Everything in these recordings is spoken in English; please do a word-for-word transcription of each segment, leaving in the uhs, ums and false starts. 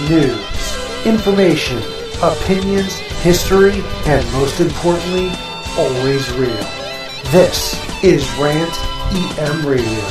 news, information, opinions, history, and most importantly, always real. This is Rant E M Radio.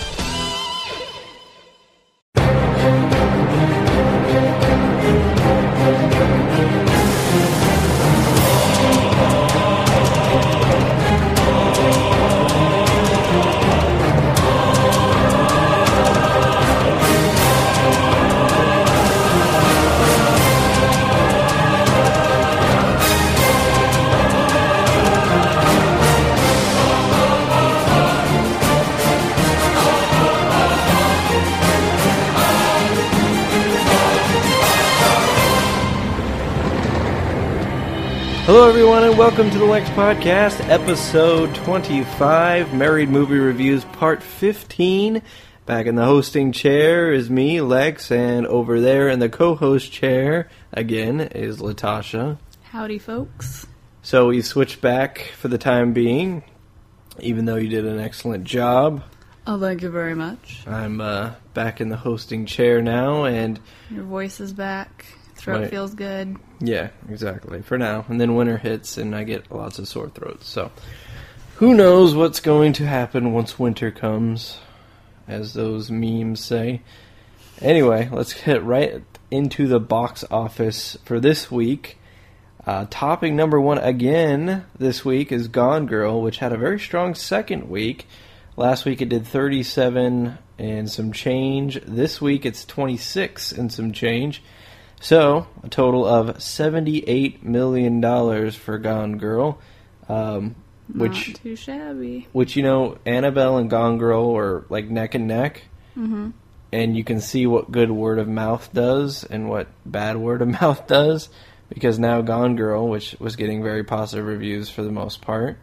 Hello everyone and welcome to the Lex Podcast, episode twenty-five, Married Movie Reviews, part fifteen. Back in the hosting chair is me, Lex, and over there in the co-host chair, again, is Latasha. Howdy folks. So we switched back for the time being, even though you did an excellent job. Oh, thank you very much. I'm uh, back in the hosting chair now, and... Your voice is back. Throat my, feels good. Yeah, exactly. For now. And then winter hits and I get lots of sore throats. So, who knows what's going to happen once winter comes, as those memes say. Anyway, let's get right into the box office for this week. Uh, topping number one again this week is Gone Girl, which had a very strong second week. Last week it did thirty-seven and some change. This week it's twenty-six and some change. So, a total of seventy-eight million dollars for Gone Girl. Um, which, Not too shabby. Which, you know, Annabelle and Gone Girl are like neck and neck. Mm-hmm. And you can see what good word of mouth does and what bad word of mouth does. Because now Gone Girl, which was getting very positive reviews for the most part,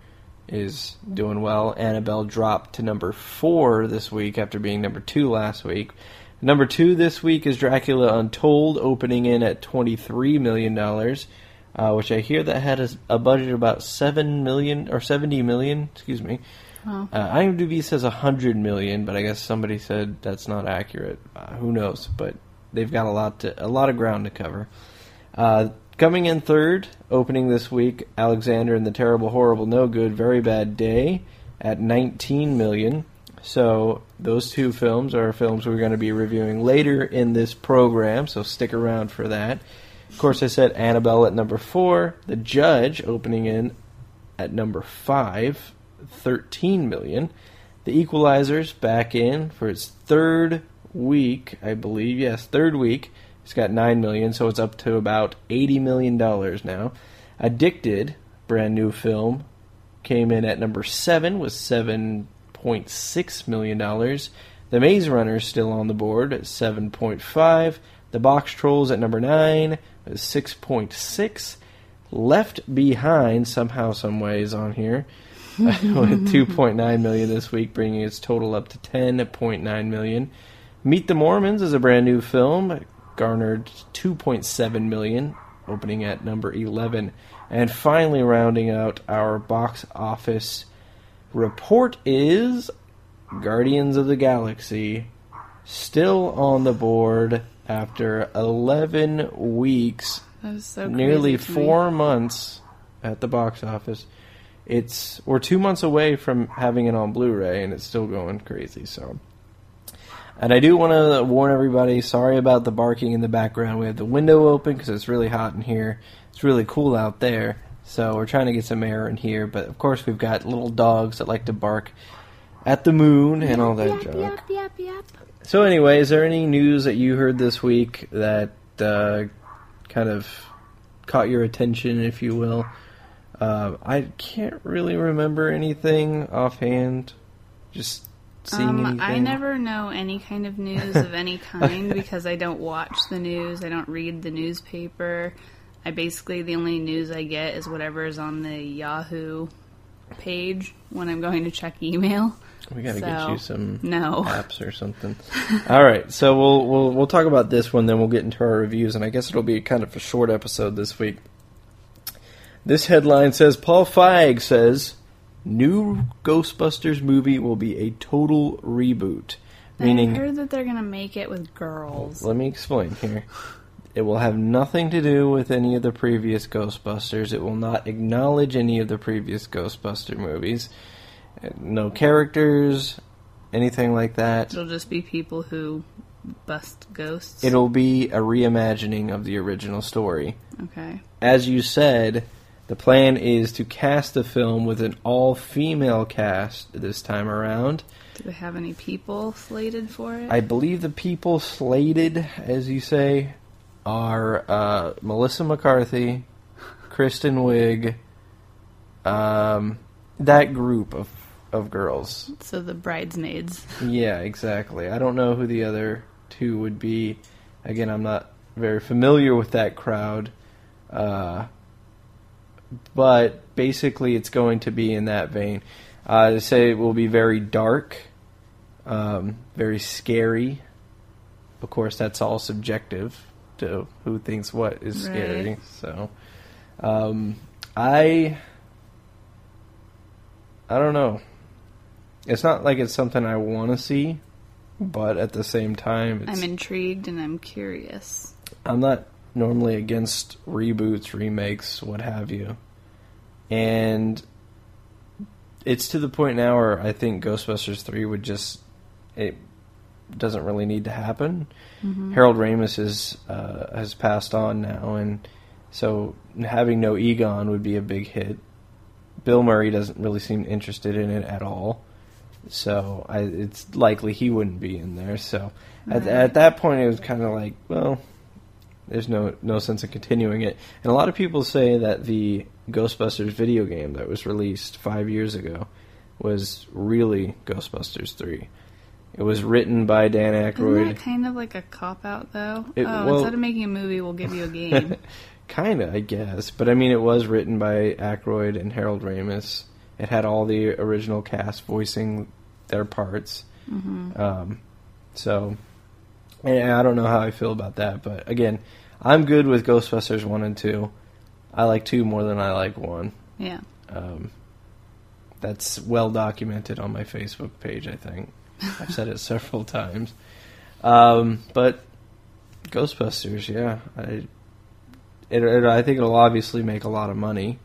is doing well. Annabelle dropped to number four this week after being number two last week. Number two this week is Dracula Untold, opening in at twenty-three million dollars, uh, which I hear that had a, a budget of about seven million dollars, or seventy million dollars, excuse me. Oh. Uh, IMDb says one hundred million dollars, but I guess somebody said that's not accurate. Uh, who knows? But they've got a lot to, a lot of ground to cover. Uh, coming in third, opening this week, Alexander and the Terrible, Horrible, No Good, Very Bad Day at nineteen million dollars. So those two films are films we're going to be reviewing later in this program, so stick around for that. Of course, I said Annabelle at number four. The Judge opening in at number five, thirteen million dollars. The Equalizer's back in for its third week, I believe. Yes, third week. It's got nine million dollars, so it's up to about eighty million dollars now. Addicted, brand new film, came in at number seven with seven point six million dollars. The Maze Runner is still on the board at seven point five. The Box Trolls at number nine is six point six. Left Behind, somehow, some ways on here, with two point nine million dollars this week, bringing its total up to ten point nine million dollars. Meet the Mormons is a brand new film, garnered two point seven million dollars, opening at number eleven. And finally, rounding out our box office report is Guardians of the Galaxy, still on the board after eleven weeks, That is so nearly crazy to four me. months at the box office. It's we're two months away from having it on Blu-ray, and it's still going crazy. So, and I do want to warn everybody, sorry about the barking in the background. We have the window open because it's really hot in here. It's really cool out there. So we're trying to get some air in here, but of course we've got little dogs that like to bark at the moon and all that yep, junk. Yep, yep, yep. So anyway, is there any news that you heard this week that uh, kind of caught your attention, if you will? Uh, I can't really remember anything offhand. Just seeing Um, anything. I never know any kind of news of any kind because I don't watch the news. I don't read the newspaper. I basically, the only news I get is whatever is on the Yahoo page when I'm going to check email. We gotta So, get you some no. apps or something. All right, so we'll we'll we'll talk about this one, then we'll get into our reviews, and I guess it'll be kind of a short episode this week. This headline says, Paul Feig says, new Ghostbusters movie will be a total reboot. Meaning, I heard that they're going to make it with girls. let me explain here. It will have nothing to do with any of the previous Ghostbusters. It will not acknowledge any of the previous Ghostbuster movies. No characters, anything like that. It'll just be people who bust ghosts. It'll be a reimagining of the original story. Okay. As you said, the plan is to cast the film with an all-female cast this time around. Do they have any people slated for it? I believe the people slated, as you say, are uh, Melissa McCarthy, Kristen Wiig, um, that group of, of girls. So the bridesmaids. Yeah, exactly. I don't know who the other two would be. Again, I'm not very familiar with that crowd. Uh, but basically it's going to be in that vein. Uh, they say it will be very dark, um, very scary. Of course, that's all subjective to who thinks what is scary. Right. So, um, I, I don't know. It's not like it's something I want to see, but at the same time, it's, I'm intrigued and I'm curious. I'm not normally against reboots, remakes, what have you. And it's to the point now where I think Ghostbusters three would just, it doesn't really need to happen. Mm-hmm. Harold Ramis is, uh, has passed on now, and so having no Egon would be a big hit. Bill Murray doesn't really seem interested in it at all, so I, it's likely he wouldn't be in there. So right. at, at that point it was kind of like, well, there's no no sense in continuing it. And a lot of people say that the Ghostbusters video game that was released five years ago was really Ghostbusters three. It was written by Dan Aykroyd. Isn't that kind of like a cop-out, though? It, oh, well, instead of making a movie, we'll give you a game. Kind of, I guess. But, I mean, it was written by Aykroyd and Harold Ramis. It had all the original cast voicing their parts. Mm-hmm. Um, so, yeah, I don't know how I feel about that. But, again, I'm good with Ghostbusters one and two. I like two more than I like one. Yeah. Um, that's well documented on my Facebook page, I think. I've said it several times. Um, but Ghostbusters, yeah. I, it, it, I think it'll obviously make a lot of money.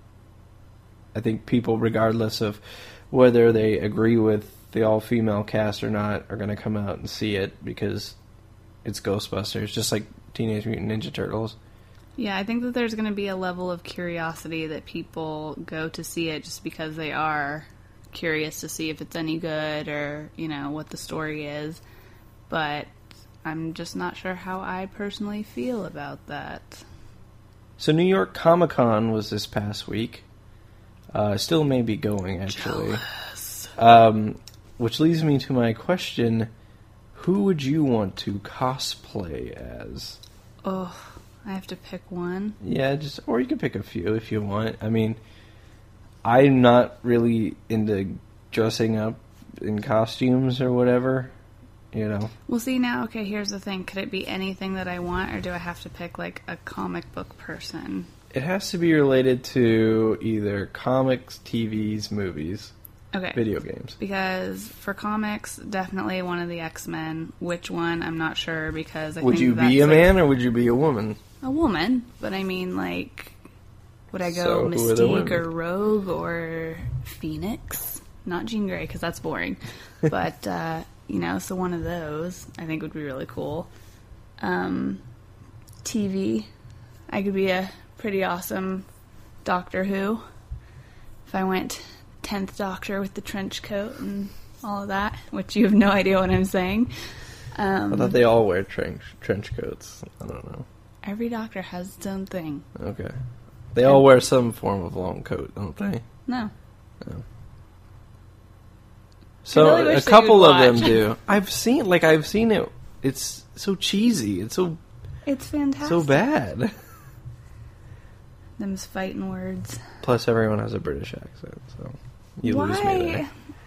I think people, regardless of whether they agree with the all-female cast or not, are going to come out and see it because it's Ghostbusters, just like Teenage Mutant Ninja Turtles. Yeah, I think that there's going to be a level of curiosity that people go to see it just because they are curious to see if it's any good or, you know, what the story is. But I'm just not sure how I personally feel about that. So New York Comic Con was this past week. Uh, still may be going, actually. Um, which leads me to my question. Who would you want to cosplay as? Oh, I have to pick one? Yeah, just or you can pick a few if you want. I mean, I'm not really into dressing up in costumes or whatever, you know. Well, see, now, okay, here's the thing. Could it be anything that I want, or do I have to pick, like, a comic book person? It has to be related to either comics, T Vs, movies, okay, video games. Because for comics, definitely one of the X-Men. Which one, I'm not sure, because I would think you that's be a like man, or would you be a woman? A woman, but I mean, like... Would I go so Mystique or Rogue or Phoenix? Not Jean Grey, because that's boring. But, uh, you know, so one of those I think would be really cool. Um, T V. I could be a pretty awesome Doctor Who. If I went tenth Doctor with the trench coat and all of that, which you have no idea what I'm saying. Um, I thought they all wear trench, trench coats. I don't know. Every Doctor has its own thing. Okay. They all wear some form of long coat, don't they? No. No. So really a couple of them do. I've seen, like, I've seen it. It's so cheesy. It's so. It's fantastic. So bad. Them's fighting words. Plus, everyone has a British accent, so you Why? lose me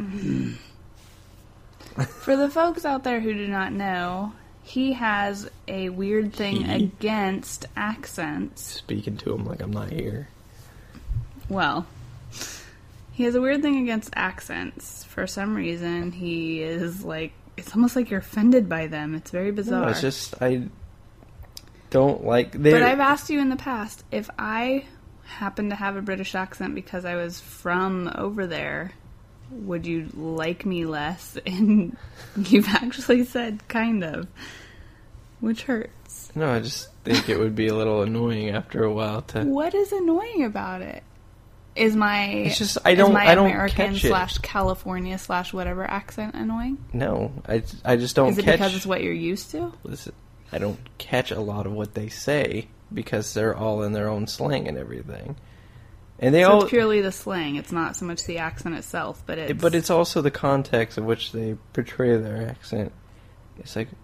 there. For the folks out there who do not know, he has a weird thing he? against accents. Speaking to him like I'm not here. Well, he has a weird thing against accents. For some reason, he is like, it's almost like you're offended by them. It's very bizarre. No, it's just, I, don't like... But I've asked you in the past, if I happen to have a British accent because I was from over there, would you like me less? And you've actually said kind of, which hurts. No, I just think it would be a little annoying after a while to... What is annoying about it? Is my it's just I don't is my I don't American catch it. slash California slash whatever accent annoying? No, I, I just don't Is it catch... because it's what you're used to? Listen, I don't catch a lot of what they say because they're all in their own slang and everything. And they so all it's purely the slang. It's not so much the accent itself, but it's... But it's also the context of which they portray their accent. It's like...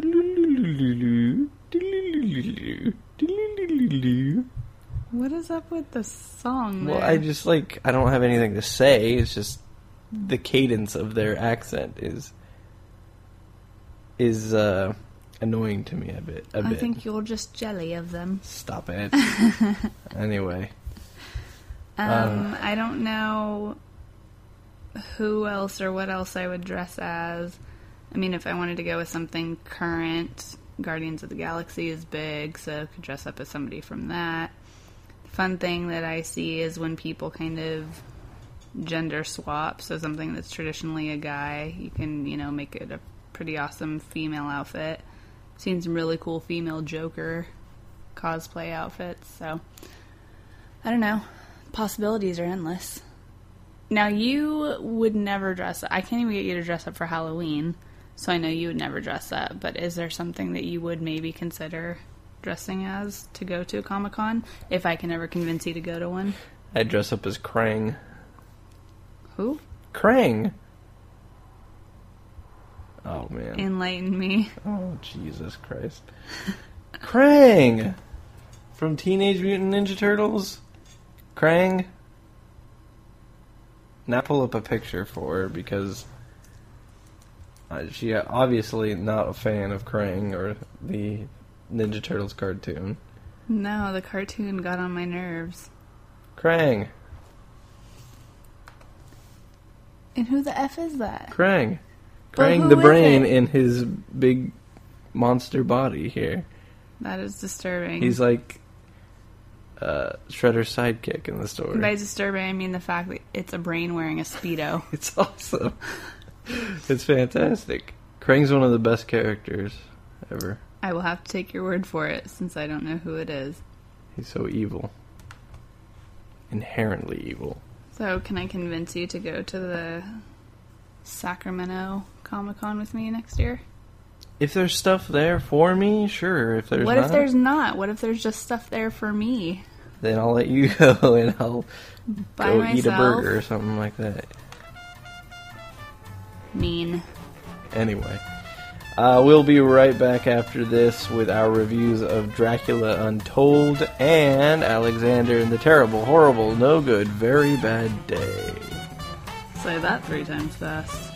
What is up with the song there? Well, I just, like, I don't have anything to say. It's just the cadence of their accent is... is, uh... annoying to me a bit. A I bit. think you're just jelly of them. Stop it. Anyway. Um, Uh. I don't know who else or what else I would dress as. I mean, if I wanted to go with something current, Guardians of the Galaxy is big, so I could dress up as somebody from that. Fun thing that I see is when people kind of gender swap, so something that's traditionally a guy, you can, you know, make it a pretty awesome female outfit. Seen some really cool female Joker cosplay outfits, so I don't know. Possibilities are endless. Now, you would never dress up. I can't even get you to dress up for Halloween, so I know you would never dress up, but is there something that you would maybe consider dressing as to go to a Comic-Con, if I can ever convince you to go to one? I'd dress up as Krang. Who? Krang! Oh, man. Enlighten me. Oh, Jesus Christ. Krang! From Teenage Mutant Ninja Turtles? Krang? Now pull up a picture for her, because uh, she obviously not a fan of Krang or the Ninja Turtles cartoon. No, the cartoon got on my nerves. Krang! And who the F is that? Krang! But Krang who the is brain it? in his big monster body here. That is disturbing. He's like uh, Shredder's sidekick in the story. By disturbing, I mean the fact that it's a brain wearing a Speedo. It's awesome. It's fantastic. Krang's one of the best characters ever. I will have to take your word for it, since I don't know who it is. He's so evil. Inherently evil. So, can I convince you to go to the Sacramento Comic-Con with me next year? If there's stuff there for me, sure. If there's what not, if there's not? What if there's just stuff there for me? then I'll let you go and I'll By go myself? eat a burger or something like that. Mean. Anyway, uh, we'll be right back after this with our reviews of Dracula Untold and Alexander and the Terrible, Horrible, No Good, Very Bad Day. Say that three times fast.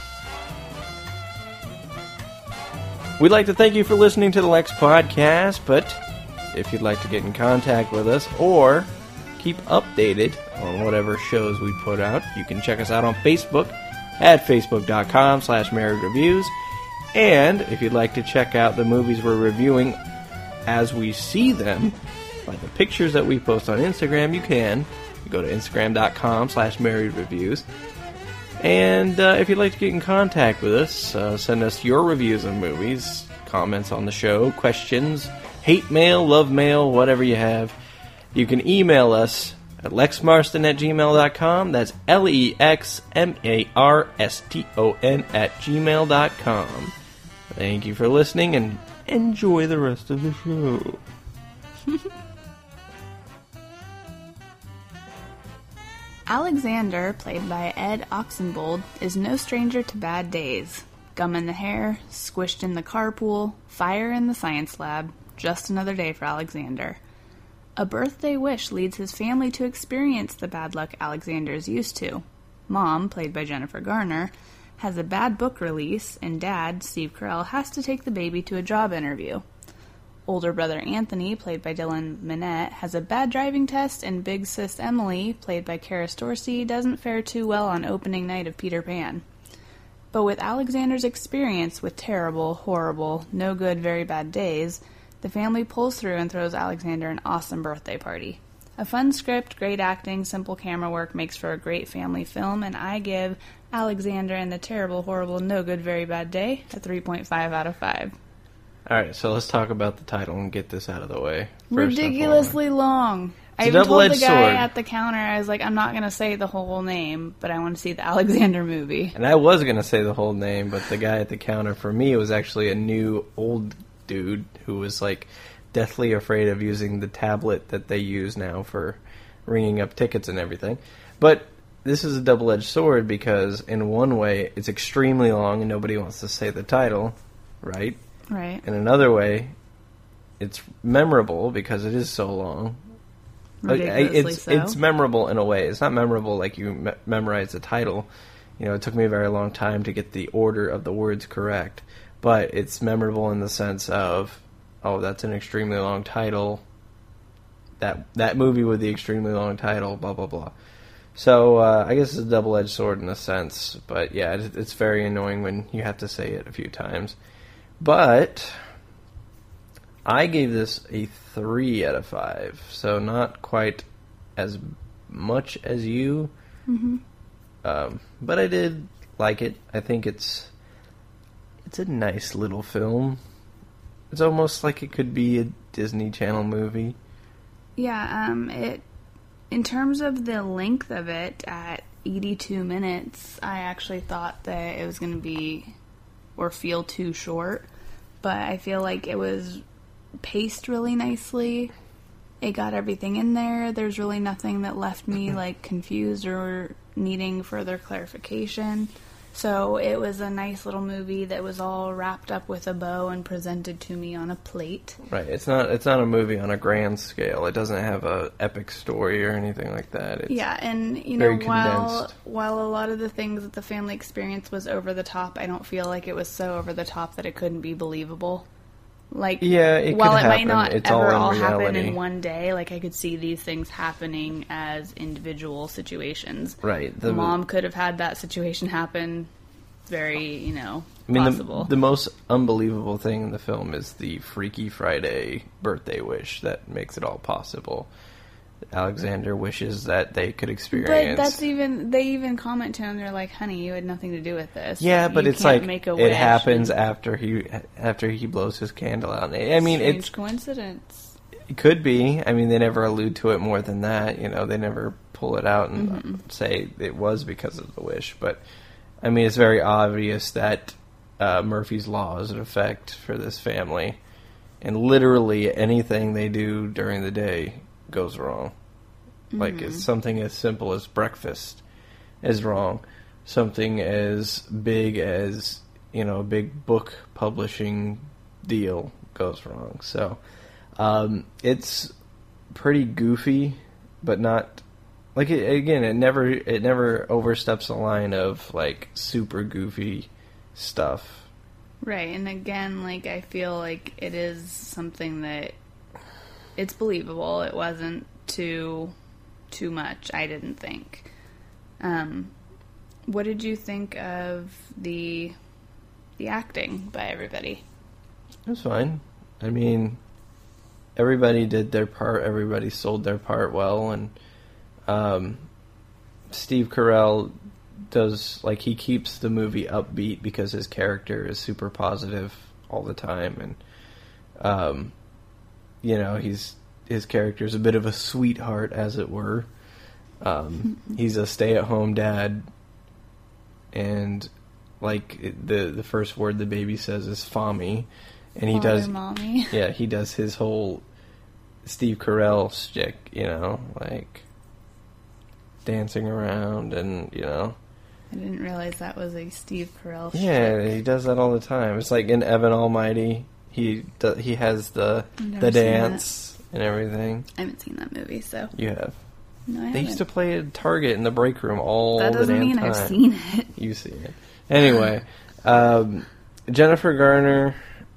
We'd like to thank you for listening to the Lex Podcast, but if you'd like to get in contact with us or keep updated on whatever shows we put out, you can check us out on Facebook at facebook.com slash married reviews. And if you'd like to check out the movies we're reviewing as we see them, by the pictures that we post on Instagram, you can. You go to instagram.com slash married reviews. And uh, if you'd like to get in contact with us, uh, send us your reviews of movies, comments on the show, questions, hate mail, love mail, whatever you have. You can email us at lexmarston at gmail dot com. That's L E X M A R S T O N at gmail dot com. Thank you for listening, and enjoy the rest of the show. Alexander, played by Ed Oxenbould, is no stranger to bad days. Gum in the hair, squished in the carpool, fire in the science lab. Just another day for Alexander. A birthday wish leads his family to experience the bad luck Alexander is used to. Mom, played by Jennifer Garner, has a bad book release, and Dad, Steve Carell, has to take the baby to a job interview. Older brother Anthony, played by Dylan Minnette, has a bad driving test, and big sis Emily, played by Karis Dorsey, doesn't fare too well on opening night of Peter Pan. But with Alexander's experience with terrible, horrible, no good, very bad days, The family pulls through and throws Alexander an awesome birthday party. A fun script, great acting, simple camera work makes for a great family film, and I give Alexander and the Terrible, Horrible, No Good, Very Bad Day a three point five out of five. Alright, so let's talk about the title and get this out of the way. Ridiculously long. I It's a even told the double-edged guy sword. at the counter, I was like, I'm not going to say the whole name, but I want to see the Alexander movie. And I was going to say the whole name, but the guy at the counter, for me, was actually a new old dude who was, like, deathly afraid of using the tablet that they use now for ringing up tickets and everything. But this is a double-edged sword because, in one way, it's extremely long and nobody wants to say the title, right? Right. In another way, it's memorable because it is so long. Like, I- Ridiculously it's so. it's memorable in a way. It's not memorable like you me- memorize the title. You know, it took me a very long time to get the order of the words correct, but it's memorable in the sense of, oh, that's an extremely long title. That that movie with the extremely long title, blah blah blah. So uh, I guess it's a double-edged sword in a sense, but yeah, it, it's very annoying when you have to say it a few times. But I gave this a three out of five, so not quite as much as you. Mm-hmm. Um, but I did like it. I think it's it's a nice little film. It's almost like it could be a Disney Channel movie. Yeah, um, it, in terms of the length of it, at eighty-two minutes, I actually thought that it was going to be, or feel too short, but I feel like it was paced really nicely. It got everything in there. There's really nothing that left me, like, confused or needing further clarification. So it was a nice little movie that was all wrapped up with a bow and presented to me on a plate. Right. It's not it's not a movie on a grand scale. It doesn't have a epic story or anything like that. It's Yeah, and you know, very while condensed. while a lot of the things that the family experience was over the top, I don't feel like it was so over the top that it couldn't be believable. Like, Yeah, it could while it might happen, not it's ever all in all happen reality. in one day, like I could see these things happening as individual situations. Right. The mom could have had that situation happen. Very, you know, I mean, possible. the, the most unbelievable thing in the film is the Freaky Friday birthday wish that makes it all possible. Alexander wishes that they could experience. But that's even, they even comment to him, they're like, honey, you had nothing to do with this. Yeah, but You it's can't like make a it wish." happens And after he after he blows his candle out. I mean, strange it's coincidence. it could be. I mean, they never allude to it more than that. You know, they never pull it out and Mm-hmm. say it was because of the wish. But I mean, it's very obvious that uh, Murphy's Law is in effect for this family, and literally anything they do during the day goes wrong. Like, it's something as simple as breakfast is wrong. Something as big as, you know, a big book publishing deal goes wrong. So, um, it's pretty goofy, but not... Like, it, again, it never it never oversteps the line of, like, super goofy stuff. Right, and again, like, I feel like it is something that it's believable. It wasn't too too much, I didn't think. Um, what did you think of the the acting by everybody? It was fine. I mean, everybody did their part. Everybody sold their part well, and um, Steve Carell does, like, he keeps the movie upbeat because his character is super positive all the time, and um, you know, he's his character is a bit of a sweetheart, as it were. Um, he's a stay-at-home dad, and like it, the the first word the baby says is "Fommy," and he Father, does mommy. yeah he does his whole Steve Carell shtick, you know, like dancing around, and you know. I didn't realize that was a Steve Carell Yeah, shtick. he does that all the time. It's like in Evan Almighty, he do, he has the I've never the seen dance and everything. I haven't seen that movie, so You have. no, I They haven't. used to play at Target in the break room all that the doesn't damn mean time. I've seen it. You've seen it. Anyway, um, Jennifer Garner,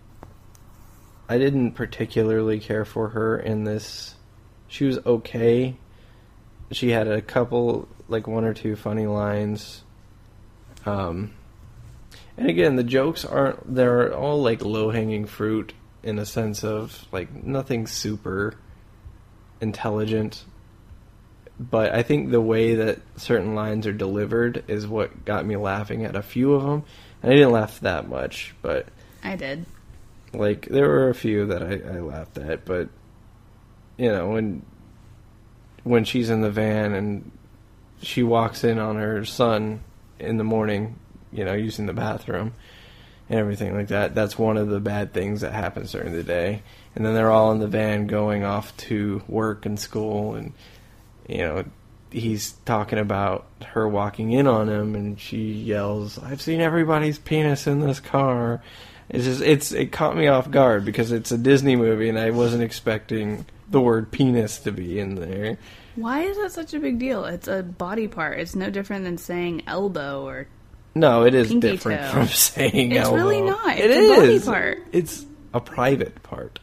I didn't particularly care for her in this. She was okay. She had a couple, like one or two funny lines. Um, and again, the jokes aren't, they're all like low-hanging fruit. in a sense of, like, nothing super intelligent. But I think the way that certain lines are delivered is what got me laughing at a few of them. And I didn't laugh that much, but... I did. Like, there were a few that I, I laughed at, but, you know, when when she's in the van and she walks in on her son in the morning, you know, using the bathroom and everything like that, that's one of the bad things that happens during the day. And then they're all in the van going off to work and school, and, you know, he's talking about her walking in on him, and she yells, "I've seen everybody's penis in this car." It's just, it's, it caught me off guard because it's a Disney movie and I wasn't expecting the word penis to be in there. Why is that such a big deal? It's a body part. It's no different than saying elbow or No, it is pinky different toe. from saying It's elbow. really not. It's It a body is. part. It's a private part.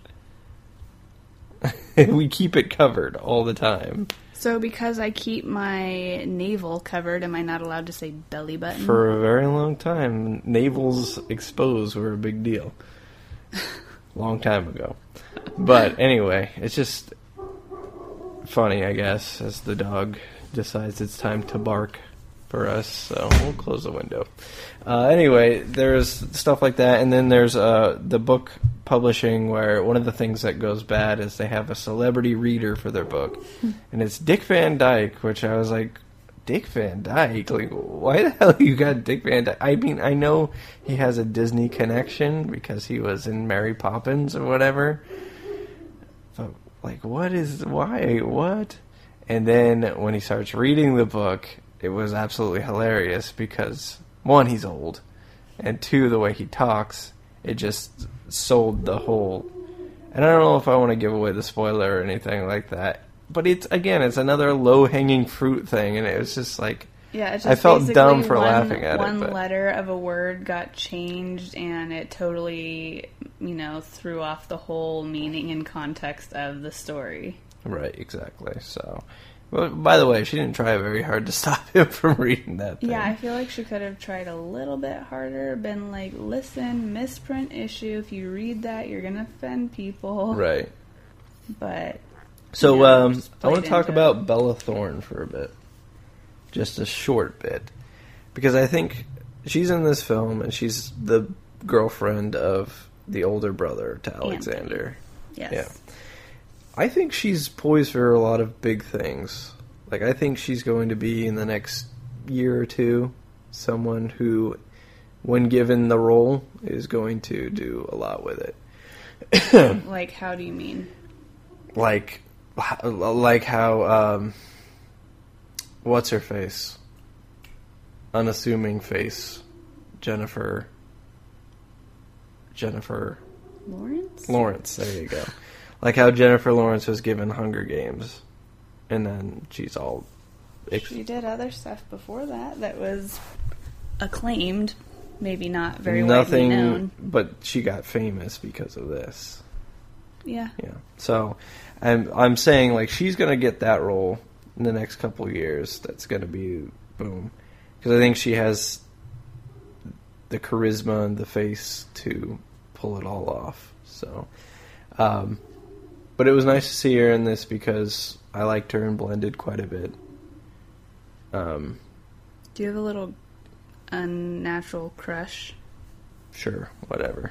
We keep it covered all the time. So because I keep my navel covered, am I not allowed to say belly button? For a very long time, navels exposed were a big deal. Long time ago. But anyway, it's just funny, I guess, as the dog decides it's time to bark for us, so we'll close the window. Uh, anyway, there's stuff like that, and then there's uh, the book publishing where one of the things that goes bad is they have a celebrity reader for their book, and it's Dick Van Dyke, which I was like, Dick Van Dyke? Like, why the hell you got Dick Van Dyke? I mean, I know he has a Disney connection because he was in Mary Poppins or whatever, but, like, what is, why, what? And then when he starts reading the book, it was absolutely hilarious because, one, he's old, and two, the way he talks, it just sold the whole... And I don't know if I want to give away the spoiler or anything like that, but it's, again, it's another low-hanging fruit thing, and it was just like... Yeah, it's just I felt basically dumb for one, laughing at one it. One letter of a word got changed, and it totally, you know, threw off the whole meaning and context of the story. Right, exactly, so... Well, by the way, she didn't try very hard to stop him from reading that thing. Yeah, I feel like she could have tried a little bit harder, been like, listen, misprint issue, if you read that, you're going to offend people. Right. But... So, you know, um, just I want played to talk into about it. Bella Thorne for a bit. Just a short bit. Because I think she's in this film, and she's the girlfriend of the older brother to Alexander. Yes. Yeah. I think she's poised for a lot of big things. Like, I think she's going to be, in the next year or two, someone who, when given the role, is going to do a lot with it. Like, how do you mean? Like, like how, um, what's her face? Unassuming face. Jennifer. Jennifer. Lawrence? Lawrence, there you go. Like how Jennifer Lawrence was given Hunger Games, and then she's all... Ex- She did other stuff before that that was acclaimed, maybe not very Nothing, widely known. but she got famous because of this. Yeah. Yeah. So, I'm I'm saying, like, she's going to get that role in the next couple of years. That's going to be boom. Because I think she has the charisma and the face to pull it all off. So, um... But it was nice to see her in this because I liked her and Blended quite a bit. Um, Do you have a little unnatural crush? Sure, whatever.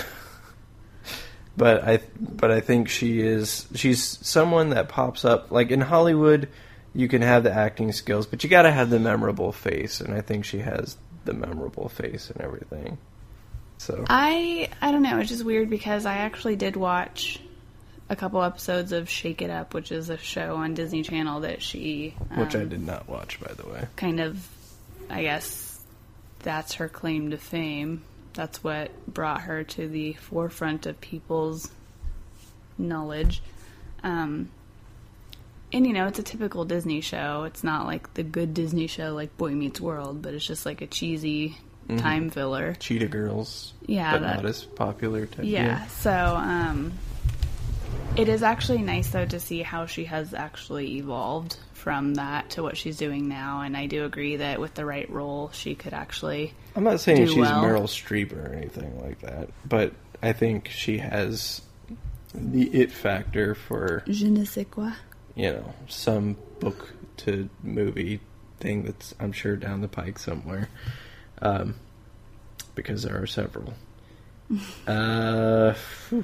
but I, but I think she is. She's someone that pops up. Like in Hollywood, you can have the acting skills, but you got to have the memorable face, and I think she has the memorable face and everything. So I I don't know. It's just weird because I actually did watch a couple episodes of Shake It Up, which is a show on Disney Channel that she... Um, which I did not watch, by the way. Kind of, I guess, that's her claim to fame. That's what brought her to the forefront of people's knowledge. Um, and, you know, it's a typical Disney show. It's not like the good Disney show like Boy Meets World, but it's just like a cheesy mm-hmm. time filler. Cheetah Girls. Yeah. But that, not as popular type. Yeah, yeah. so... Um, It is actually nice, though, to see how she has actually evolved from that to what she's doing now, and I do agree that with the right role, she could actually I'm not saying do she's well. Meryl Streep or anything like that, but I think she has the it factor for, je ne sais quoi. You know, some book to movie thing that's, I'm sure, down the pike somewhere. Um, because there are several. uh, whew.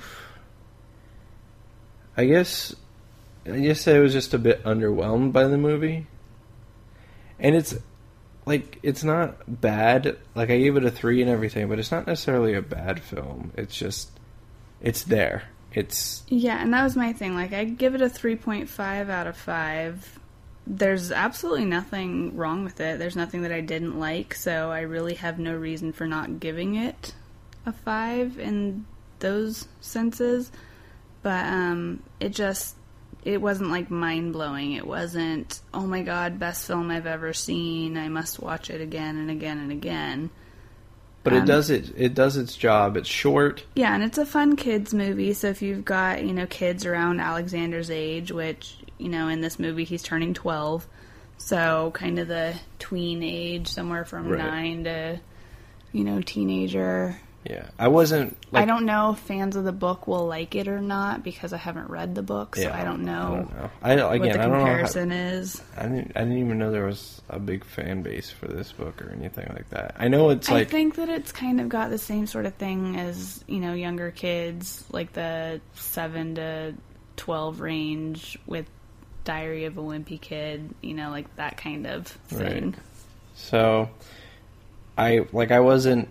I guess, I guess I was just a bit underwhelmed by the movie. And it's, like, it's not bad. Like, I gave it a three and everything, but it's not necessarily a bad film. It's just, it's there. It's... Yeah, and that was my thing. Like, I give it a three point five out of five. There's absolutely nothing wrong with it. There's nothing that I didn't like, so I really have no reason for not giving it a five in those senses. But um, it just, it wasn't like mind-blowing. It wasn't, oh my god, best film I've ever seen. I must watch it again and again and again. But Um, it does it. It does its job. It's short. Yeah, and it's a fun kids movie. So if you've got, you know, kids around Alexander's age, which, you know, in this movie he's turning twelve, so kind of the tween age, somewhere from Right. nine to, you know, teenager. Yeah, I wasn't. Like, I don't know if fans of the book will like it or not because I haven't read the book, so Yeah, I don't know. I don't know. I again, what the I don't know. How, comparison is. I didn't. I didn't even know there was a big fan base for this book or anything like that. I know it's like. I think that it's kind of got the same sort of thing as, you know, younger kids, like the seven to twelve range with Diary of a Wimpy Kid, you know, like that kind of thing. Right. So, I like I wasn't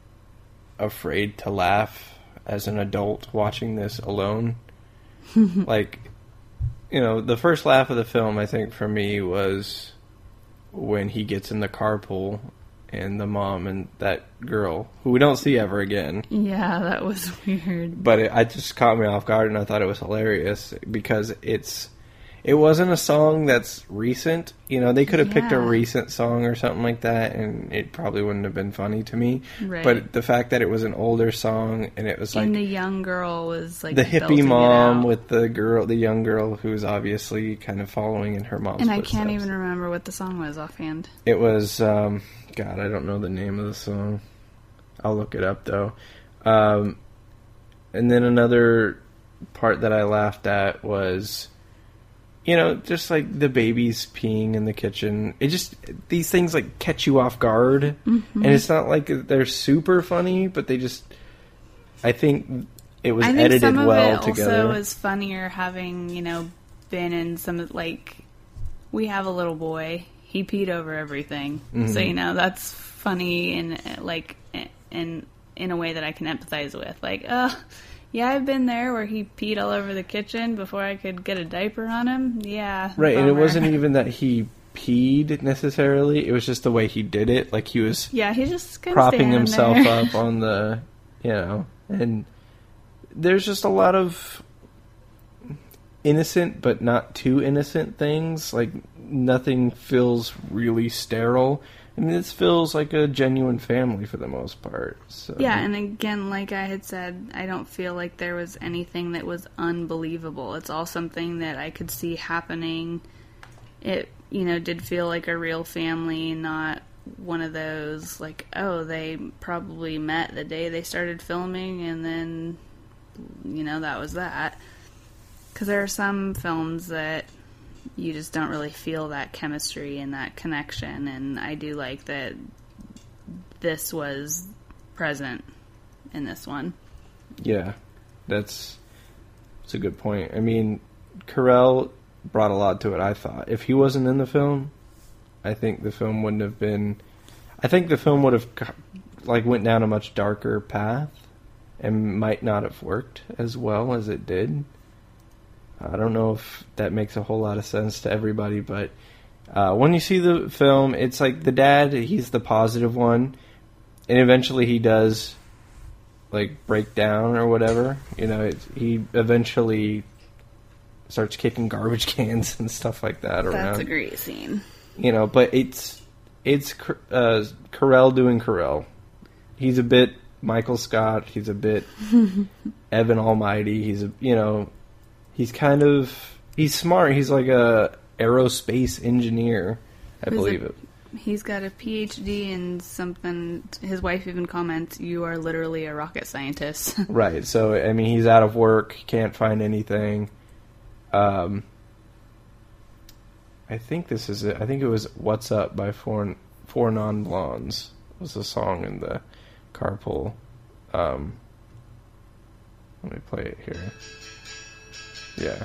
afraid to laugh as an adult watching this alone. Like, you know, the first laugh of the film, I think, for me was when he gets in the carpool and the mom and that girl, who we don't see ever again. Yeah, that was weird. But it, I just caught me off guard, and I thought it was hilarious because it's it wasn't a song that's recent. You know, they could have picked a Yeah. recent song or something like that, and it probably wouldn't have been funny to me. Right. But the fact that it was an older song, and it was like and the young girl was like the belting hippie it mom out. with the girl, the young girl who's obviously kind of following in her mom's And I footsteps. can't even remember what the song was offhand. It was, um, God, I don't know the name of the song. I'll look it up, though. Um, and then another part that I laughed at was, you know, just like the babies peeing in the kitchen. It just, these things like catch you off guard. Mm-hmm. And it's not like they're super funny, but they just, I think it was I think edited some of well it together. also is funnier having, you know, been in some of, like, we have a little boy. He peed over everything. Mm-hmm. So, you know, that's funny and, like, in, in a way that I can empathize with. Like, uh, yeah, I've been there where he peed all over the kitchen before I could get a diaper on him. Yeah. Right, and it bummer. wasn't even that he peed necessarily. It was just the way he did it. Like he was Yeah, he's just kind of propping himself there. up on the, you know, and there's just a lot of innocent but not too innocent things. Like nothing feels really sterile. I mean, this feels like a genuine family for the most part. So. Yeah, and again, like I had said, I don't feel like there was anything that was unbelievable. It's all something that I could see happening. It, you know, did feel like a real family, not one of those, like, oh, they probably met the day they started filming, and then, you know, that was that. Because there are some films that you just don't really feel that chemistry and that connection, and I do like that this was present in this one. Yeah, that's that's a good point. I mean, Carell brought a lot to it, I thought. If he wasn't in the film, I think the film wouldn't have been... I think the film would have, like, went down a much darker path and might not have worked as well as it did. I don't know if that makes a whole lot of sense to everybody, but uh, when you see the film, it's like the dad, he's the positive one, and eventually he does, like, break down or whatever. You know, it, he eventually starts kicking garbage cans and stuff like that around. That's a great scene. You know, but it's it's uh, Carell doing Carell. He's a bit Michael Scott. He's a bit Evan Almighty. He's a, you know, he's kind of he's smart. He's like a aerospace engineer, I Who's believe a, it. He's got a P H D in something. His wife even comments, "You are literally a rocket scientist." Right. So, I mean, he's out of work, can't find anything. Um, I think this is it. I think it was "What's Up" by Four Four Non Blondes was the song in the carpool. Um, let me play it here. Yeah.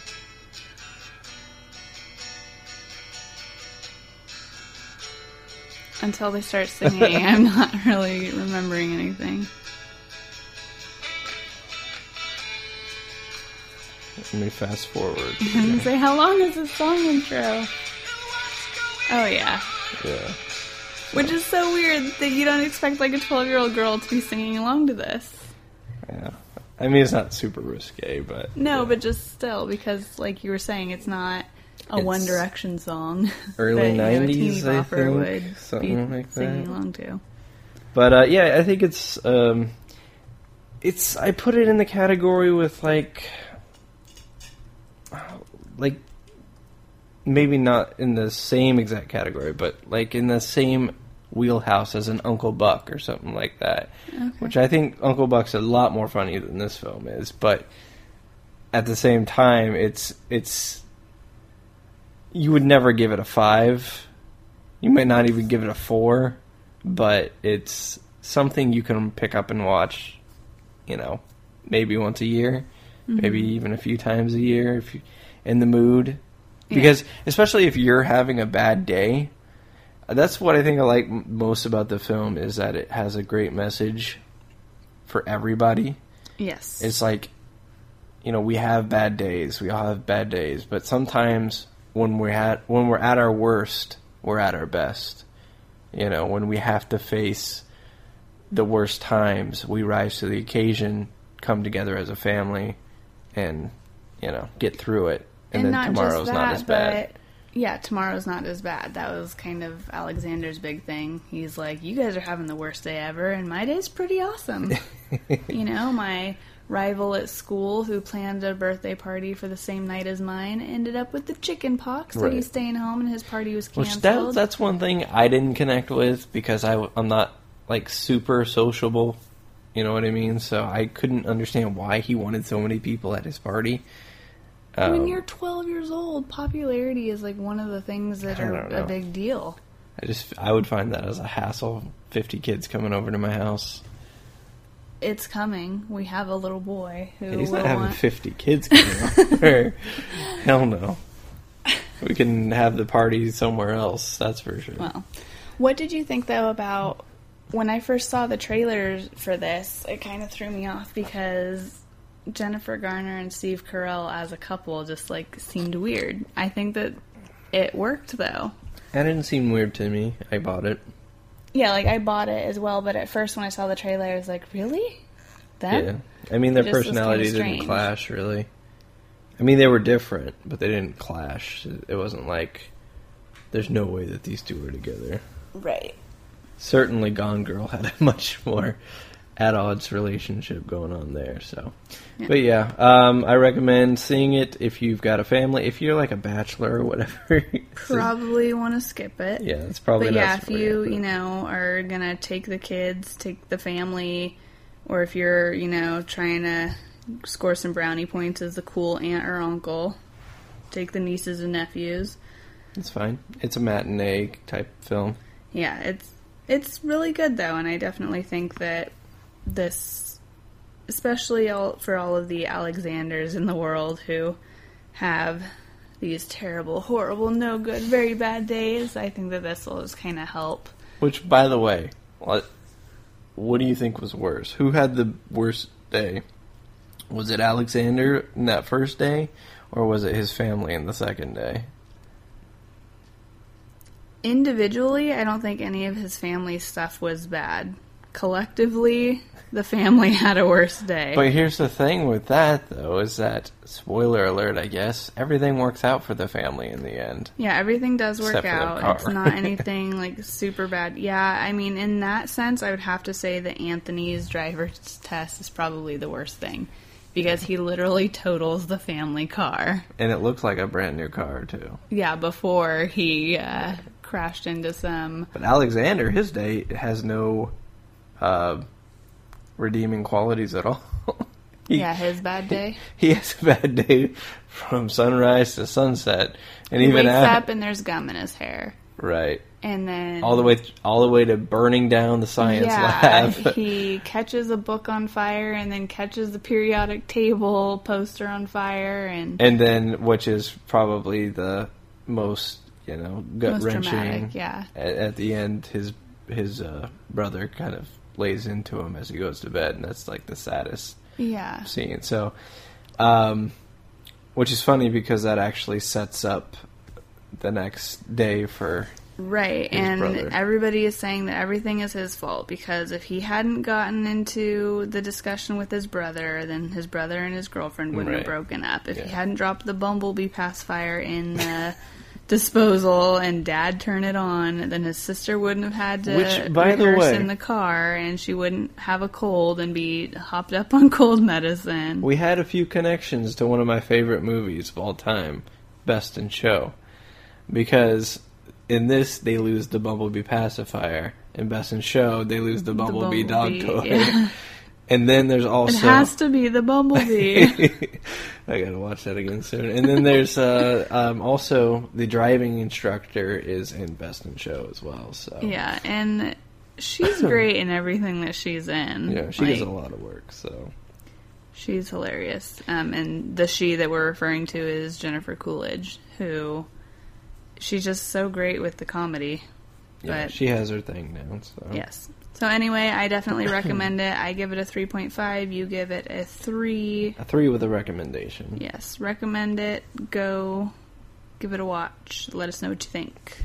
Until they start singing, I'm not really remembering anything. Let me fast forward. And say, how long is this song intro? Oh, yeah. Yeah. Which is so weird that you don't expect like a twelve-year-old girl to be singing along to this. Yeah. I mean, it's not super risque, but... No, yeah. but just still, because like you were saying, it's not a It's One Direction song. Early that, you know, nineties, a teeny I bopper think. would Something be like singing that. along to. But, uh, yeah, I think it's... Um, it's... I put it in the category with, like... Like... Maybe not in the same exact category, but, like, in the same wheelhouse as an Uncle Buck or something like that. Okay. Which I think Uncle Buck's a lot more funny than this film is, but at the same time, it's it's you would never give it a five. You might not even give it a four, but it's something you can pick up and watch, you know, maybe once a year, mm-hmm. maybe even a few times a year if you're in the mood. Because yeah. especially if you're having a bad day, that's what I think I like most about the film, is that it has a great message for everybody. Yes. It's like, you know, we have bad days. We all have bad days. But sometimes when we're at, when we're at our worst, we're at our best. You know, when we have to face the worst times, we rise to the occasion, come together as a family, and, you know, get through it. And, and then not tomorrow's that, not as bad. But yeah, tomorrow's not as bad. That was kind of Alexander's big thing. He's like, you guys are having the worst day ever, and my day's pretty awesome. You know, my rival at school who planned a birthday party for the same night as mine ended up with the chicken pox, so right. he's staying home and his party was canceled. Which that, that's one thing I didn't connect with because I, I'm not, like, super sociable. You know what I mean? So I couldn't understand why he wanted so many people at his party. Um, when you're twelve years old, popularity is like one of the things that are a big deal. I just I would find that as a hassle. Fifty kids coming over to my house. It's coming. We have a little boy who yeah, he's will not having want... fifty kids coming over. Hell no. We can have the party somewhere else. That's for sure. Well, what did you think though about when I first saw the trailers for this? It kind of threw me off because Jennifer Garner and Steve Carell as a couple just, like, seemed weird. I think that it worked, though. That didn't seem weird to me. I bought it. Yeah, like, I bought it as well, but at first when I saw the trailer, I was like, really? Them? Yeah. I mean, their It just was personalities kinda didn't strange. clash, really. I mean, they were different, but they didn't clash. It wasn't like, there's no way that these two were together. Right. Certainly Gone Girl had a much more at odds relationship going on there, so. Yeah. But yeah, um, I recommend seeing it if you've got a family. If you're like a bachelor or whatever. Probably want to skip it. Yeah, it's probably But not yeah, if for you, but- you know, are going to take the kids, take the family, or if you're, you know, trying to score some brownie points as the cool aunt or uncle, take the nieces and nephews. It's fine. It's a matinee type film. Yeah, it's it's really good though, and I definitely think that this, especially all, for all of the Alexanders in the world who have these terrible, horrible, no good, very bad days, I think that this will just kind of help. Which, by the way, what what do you think was worse? Who had the worst day? Was it Alexander in that first day, or was it his family in the second day? Individually, I don't think any of his family stuff was bad. Collectively, the family had a worse day. But here's the thing with that, though, is that, spoiler alert, I guess, everything works out for the family in the end. Yeah, everything does work Except for the out. car. It's not anything, like, super bad. Yeah, I mean, in that sense, I would have to say that Anthony's driver's test is probably the worst thing. Because he literally totals the family car. And it looks like a brand new car, too. Yeah, before he uh, crashed into some. But Alexander, his day, has no uh, redeeming qualities at all. he, yeah, his bad day. He, he has a bad day from sunrise to sunset, and he even wakes after, up and there's gum in his hair. Right. And then all the way, all the way to burning down the science yeah, lab. He catches a book on fire, and then catches the periodic table poster on fire, and and then, which is probably the most, you know, gut wrenching. Yeah. At, at the end, his his uh, brother kind of lays into him as he goes to bed, and that's like the saddest yeah. scene. So, um, which is funny because that actually sets up the next day for. Right, his and brother. Everybody is saying that everything is his fault, because if he hadn't gotten into the discussion with his brother, then his brother and his girlfriend wouldn't right. have broken up. If yeah. he hadn't dropped the bumblebee pacifier in the disposal and Dad turned it on, then his sister wouldn't have had to Which, by the rehearse way, in the car, and she wouldn't have a cold and be hopped up on cold medicine. We had a few connections to one of my favorite movies of all time, Best in Show, because in this, they lose the Bumblebee pacifier. In Best in Show, they lose the Bumblebee, the Bumblebee dog toy. Yeah. And then there's also... It has to be the Bumblebee. I gotta watch that again soon. And then there's uh, um, also the driving instructor is in Best in Show as well. So Yeah, and she's great in everything that she's in. Yeah, she like, does a lot of work, so... She's hilarious. Um, and the she that we're referring to is Jennifer Coolidge, who... She's just so great with the comedy. Yeah, but, she has her thing now. So. Yes. So anyway, I definitely recommend it. I give it a three point five. You give it a three. A three with a recommendation. Yes. Recommend it. Go give it a watch. Let us know what you think.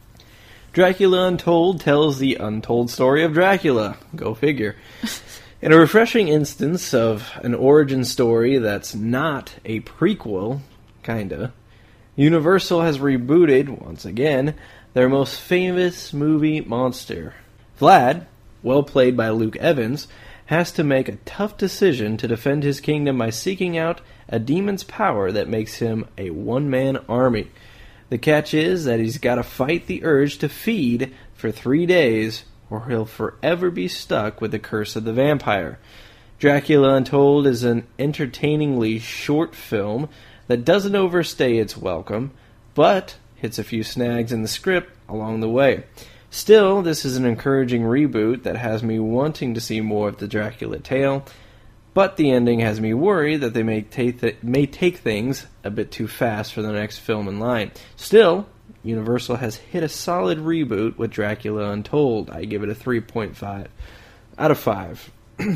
Dracula Untold tells the untold story of Dracula. Go figure. In a refreshing instance of an origin story that's not a prequel, kinda, Universal has rebooted, once again, their most famous movie monster. Vlad, well played by Luke Evans, has to make a tough decision to defend his kingdom by seeking out a demon's power that makes him a one-man army. The catch is that he's got to fight the urge to feed for three days, or he'll forever be stuck with the curse of the vampire. Dracula Untold is an entertainingly short film that doesn't overstay its welcome, but hits a few snags in the script along the way. Still, this is an encouraging reboot that has me wanting to see more of the Dracula tale, but the ending has me worried that they may take, th- may take things a bit too fast for the next film in line. Still, Universal has hit a solid reboot with Dracula Untold. I give it a three point five out of five.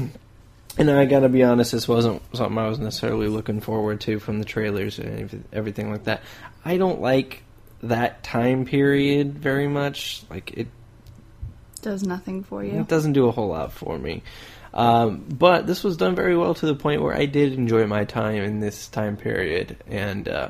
And I gotta be honest, this wasn't something I was necessarily looking forward to from the trailers and everything like that. I don't like that time period very much. Like, it Does nothing for you. It doesn't do a whole lot for me. Um, but this was done very well to the point where I did enjoy my time in this time period. And uh,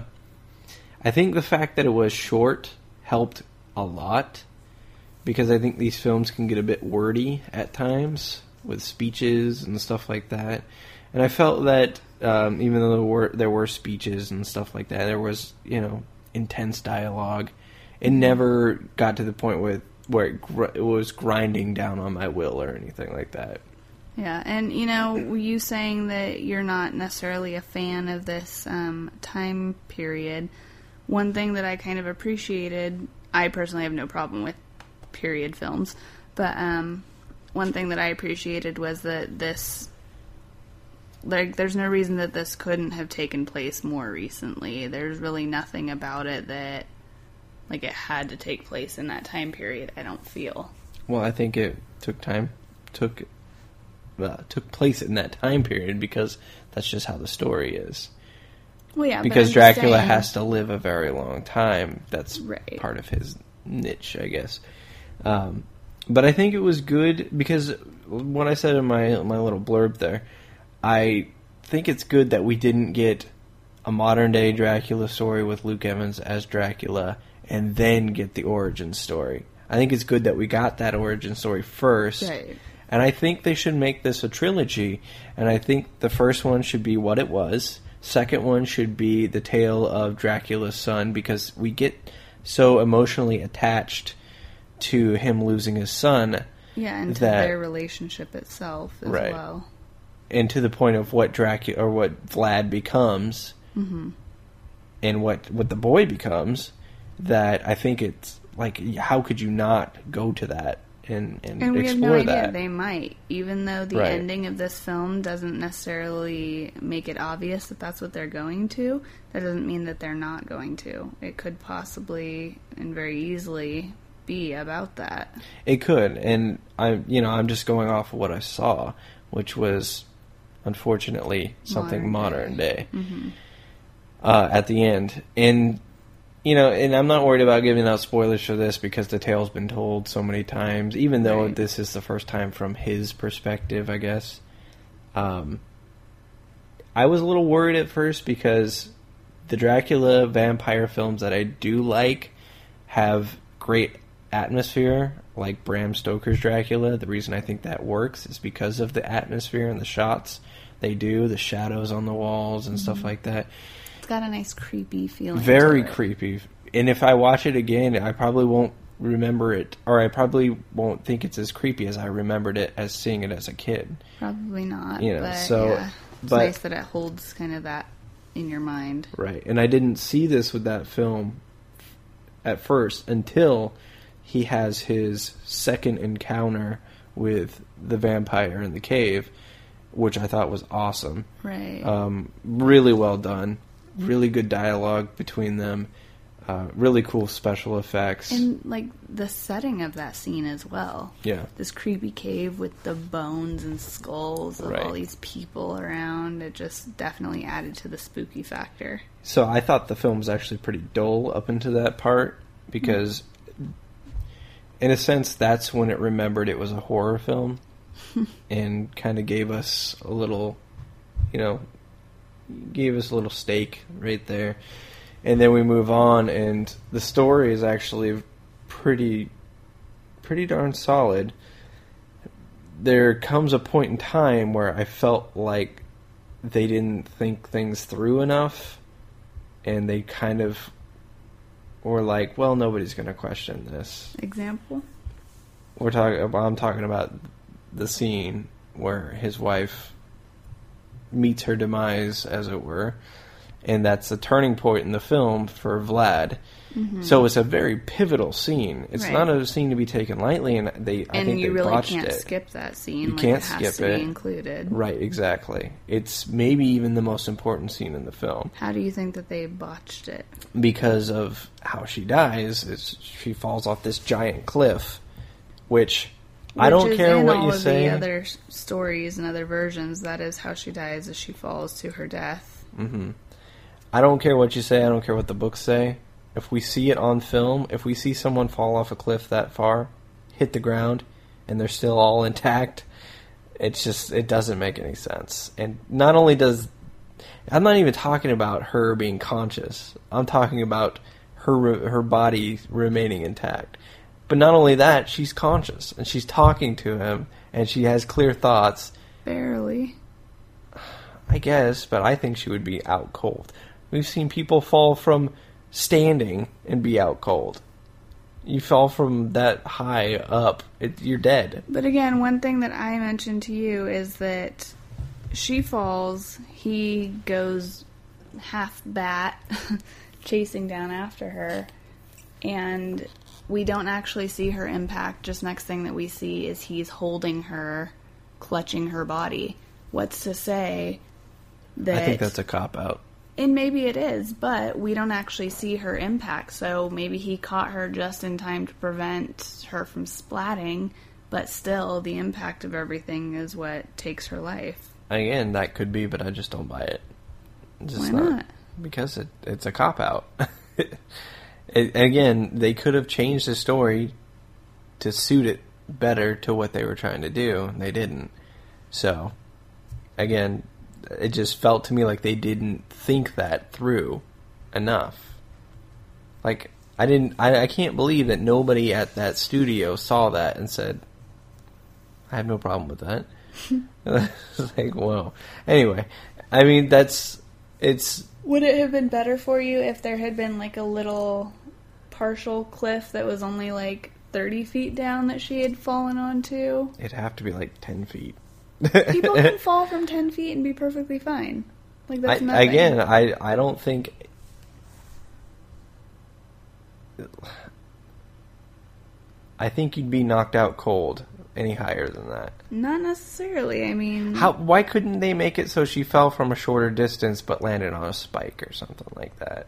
I think the fact that it was short helped a lot, because I think these films can get a bit wordy at times with speeches and stuff like that. And I felt that um, even though there were, there were speeches and stuff like that, there was, you know, intense dialogue. It never got to the point where, where it, gr- it was grinding down on my will or anything like that. Yeah, and, you know, you saying that you're not necessarily a fan of this um, time period, one thing that I kind of appreciated, I personally have no problem with period films, but um, one thing that I appreciated was that this, like, there's no reason that this couldn't have taken place more recently. There's really nothing about it that, like, it had to take place in that time period, I don't feel. Well, I think it took time, took uh, took place in that time period because that's just how the story is. Well, yeah, because but I'm Dracula saying, has to live a very long time. That's right. part of his niche, I guess. Um, but I think it was good because what I said in my my little blurb there, I think it's good that we didn't get a modern day Dracula story with Luke Evans as Dracula and then get the origin story. I think it's good that we got that origin story first. Right. And I think they should make this a trilogy. And I think the first one should be What It Was. Second one should be the tale of Dracula's son, because we get so emotionally attached to him losing his son. Yeah, and to that, their relationship itself as right. well. And to the point of what Dracula or what Vlad becomes, mm-hmm. and what what the boy becomes, that I think it's like, how could you not go to that and and, and we explore have no that? idea. They might, even though the right. ending of this film doesn't necessarily make it obvious that that's what they're going to. That doesn't mean that they're not going to. It could possibly and very easily be about that. It could, and I, you know, I'm just going off of what I saw, which was unfortunately something modern, modern day, day. Mm-hmm. uh, at the end. And you know, and I'm not worried about giving out spoilers for this because the tale's been told so many times, even though right. this is the first time from his perspective, I guess. Um, I was a little worried at first because the Dracula vampire films that I do like have great atmosphere, like Bram Stoker's Dracula. The reason I think that works is because of the atmosphere and the shots they do, the shadows on the walls and mm-hmm. stuff like that. It's got a nice creepy feeling. Very to it. creepy. And if I watch it again, I probably won't remember it, or I probably won't think it's as creepy as I remembered it as seeing it as a kid. Probably not. You know, but so yeah, it's but, nice that it holds kind of that in your mind. Right. And I didn't see this with that film at first until he has his second encounter with the vampire in the cave, which I thought was awesome. Right. Um, really well done. Really good dialogue between them. Uh, really cool special effects. And, like, the setting of that scene as well. Yeah. This creepy cave with the bones and skulls of right. all these people around. It just definitely added to the spooky factor. So I thought the film was actually pretty dull up into that part because, mm. in a sense, that's when it remembered it was a horror film and kind of gave us a little, you know, gave us a little stake right there. And then we move on, and the story is actually pretty, pretty darn solid. There comes a point in time where I felt like they didn't think things through enough, and they kind of were like, "Well, nobody's going to question this." Example? We're talking. I'm talking about the scene where his wife meets her demise, as it were. And that's a turning point in the film for Vlad. Mm-hmm. So it's a very pivotal scene. It's right. not a scene to be taken lightly, and they. I and think you they really botched can't it. skip that scene. You like can't it has skip to it. Be included. Right, exactly. It's maybe even the most important scene in the film. How do you think that they botched it? Because of how she dies. It's, she falls off this giant cliff, which. Which I don't is care in what all you of say. The other stories and other versions, that is how she dies, as she falls to her death. Mm-hmm. I don't care what you say. I don't care what the books say. If we see it on film, if we see someone fall off a cliff that far, hit the ground, and they're still all intact, it's just, it doesn't make any sense. And not only does, I'm not even talking about her being conscious. I'm talking about her her body remaining intact. But not only that, she's conscious, and she's talking to him, and she has clear thoughts. Barely. I guess, but I think she would be out cold. We've seen people fall from standing and be out cold. You fall from that high up, it, you're dead. But again, one thing that I mentioned to you is that she falls, he goes half bat, chasing down after her, and we don't actually see her impact. Just next thing that we see is he's holding her, clutching her body. What's to say that... I think that's a cop-out. And maybe it is, but we don't actually see her impact. So maybe he caught her just in time to prevent her from splatting, but still, the impact of everything is what takes her life. Again, that could be, but I just don't buy it. Just Why not? not? Because it, it's a cop-out. it, again, they could have changed the story to suit it better to what they were trying to do, and they didn't. So, again... it just felt to me like they didn't think that through enough. Like, I didn't, I, I can't believe that nobody at that studio saw that and said, I have no problem with that. It's like, whoa. Anyway, I mean, that's, it's... Would it have been better for you if there had been, like, a little partial cliff that was only like thirty feet down that she had fallen onto. It'd have to be like ten feet. People can fall from ten feet and be perfectly fine. Like, that's I, nothing. again, I, I don't think... I think you'd be knocked out cold any higher than that. Not necessarily, I mean... How? Why couldn't they make it so she fell from a shorter distance but landed on a spike or something like that?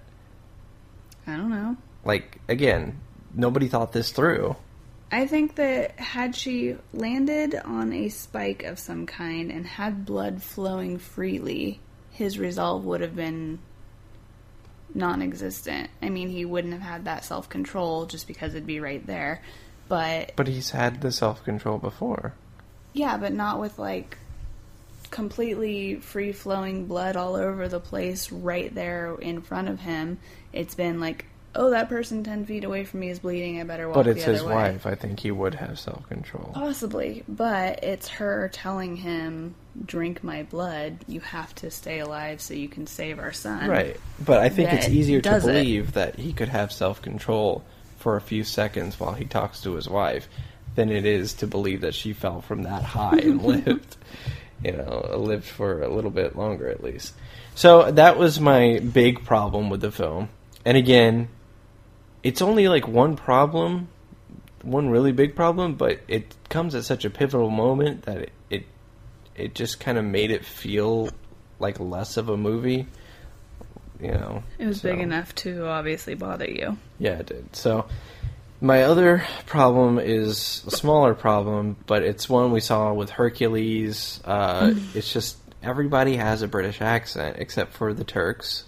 I don't know. Like, again, nobody thought this through. I think that had she landed on a spike of some kind and had blood flowing freely, his resolve would have been non-existent. I mean, he wouldn't have had that self-control just because it'd be right there. But But he's had the self-control before. yeah, but not with, like, completely free-flowing blood all over the place right there in front of him. It's been like, oh, that person ten feet away from me is bleeding, I better walk the But other it's way. his wife. I think he would have self-control. Possibly, but it's her telling him, drink my blood, you have to stay alive so you can save our son. Right. But I think that it's easier to does it. believe that he could have self-control for a few seconds while he talks to his wife than it is to believe that she fell from that high and lived. You know, lived for a little bit longer at least. So that was my big problem with the film. And again, it's only like one problem, one really big problem, but it comes at such a pivotal moment that it it, it just kind of made it feel like less of a movie. You know, It was so, big enough to obviously bother you. Yeah, it did. So my other problem is a smaller problem, but it's one we saw with Hercules. Uh, it's just everybody has a British accent except for the Turks,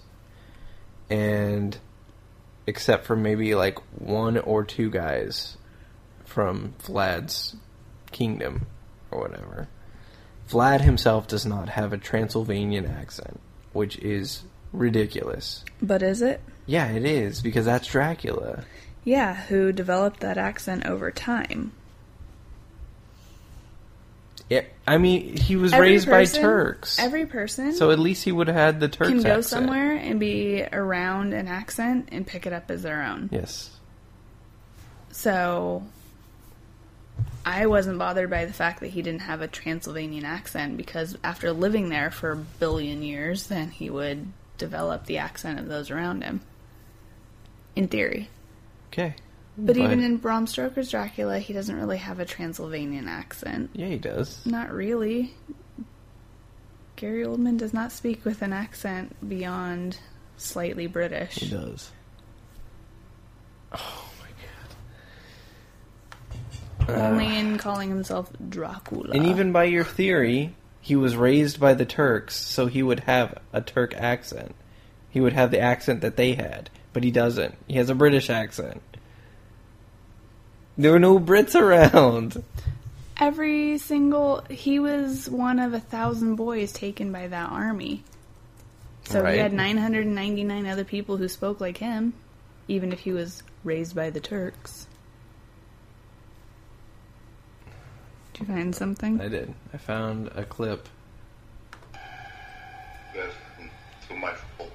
and except for maybe like one or two guys from Vlad's kingdom or whatever. Vlad himself does not have a Transylvanian accent, which is ridiculous. But is it? Yeah, it is, because that's Dracula. Yeah, who developed that accent over time. Yeah, I mean, he was Every raised person- by Turks. Every person So at least he would have had the Turks can go accent. somewhere and be around an accent and pick it up as their own. Yes. So I wasn't bothered by the fact that he didn't have a Transylvanian accent, because after living there for a billion years, then he would develop the accent of those around him. In theory. Okay. But, even in Bram Stoker's Dracula, he doesn't really have a Transylvanian accent. Yeah, he does. Not really. Gary Oldman does not speak with an accent beyond slightly British. He does. Oh my god. Only in calling himself Dracula. And even by your theory, he was raised by the Turks, so he would have a Turk accent. He would have the accent that they had, but he doesn't. He has a British accent. There were no Brits around. Every single... He was one of a thousand boys taken by that army. So Right. he had nine hundred ninety-nine other people who spoke like him, even if he was raised by the Turks. Did you find something? I did. I found a clip. Welcome to my home.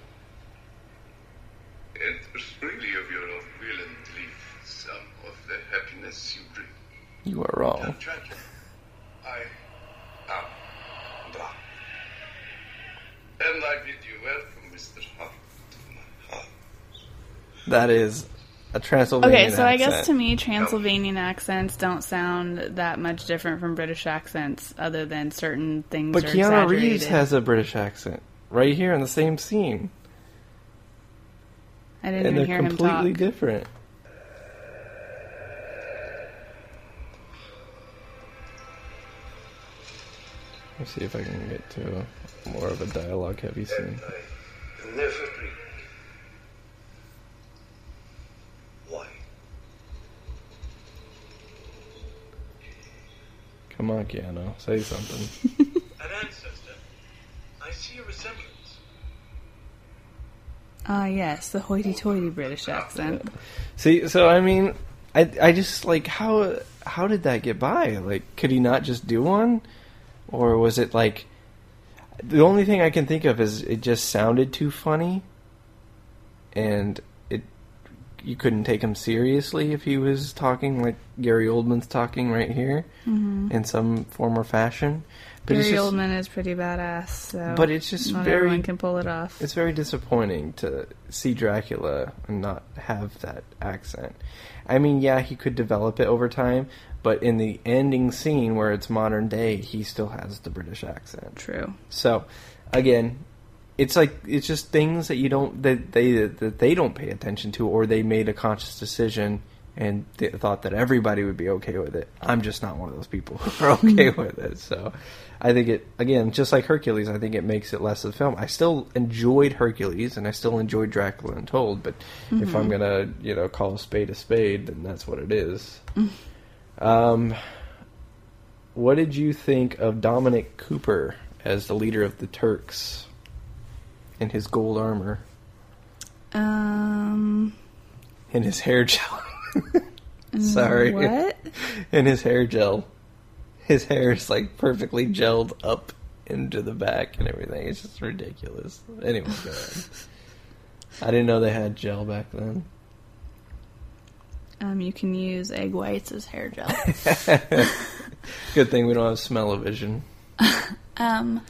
And it's really of your own will and leave some of the happiness you bring. You are wrong. Tell Dracula, I am Dracula. And I bid you welcome, Mister Hart, to my house. That is a Transylvanian Okay, so I guess accent. to me, Transylvanian accents don't sound that much different from British accents, other than certain things But are Keanu exaggerated. Reeves has a British accent. Right here in the same scene. I didn't And even they're hear him completely talk. different. Let's see if I can get to a, more of a dialogue heavy scene. And I never drink. Why? Come on, Keanu, say something. An ancestor. I see a resemblance. Ah, yes, the hoity-toity British accent. See, so I mean, I I just like how how did that get by? Like, could he not just do one, or was it like the only thing I can think of is it just sounded too funny, and it you couldn't take him seriously if he was talking like Gary Oldman's talking right here Mm-hmm. in some form or fashion. But Gary it's just, Oldman is pretty badass, so But it's just not very- everyone can pull it off. It's very disappointing to see Dracula and not have that accent. I mean, yeah, he could develop it over time, but in the ending scene where it's modern day, he still has the British accent. True. So, again, it's like it's just things that you don't that they that they don't pay attention to, or they made a conscious decision and they thought that everybody would be okay with it. I'm just not one of those people who are okay with it. So, I think it again, just like Hercules, I think it makes it less of a film. I still enjoyed Hercules, and I still enjoyed Dracula Untold. But mm-hmm. if I'm gonna, you know, call a spade a spade, then that's what it is. um, what did you think of Dominic Cooper as the leader of the Turks in his gold armor? Um, in his hair gel. Sorry. What? In his hair gel. His hair is like perfectly gelled up into the back and everything. It's just ridiculous. Anyway, go ahead. I didn't know they had gel back then. Um, you can use egg whites as hair gel. Good thing we don't have smell-o-vision. um,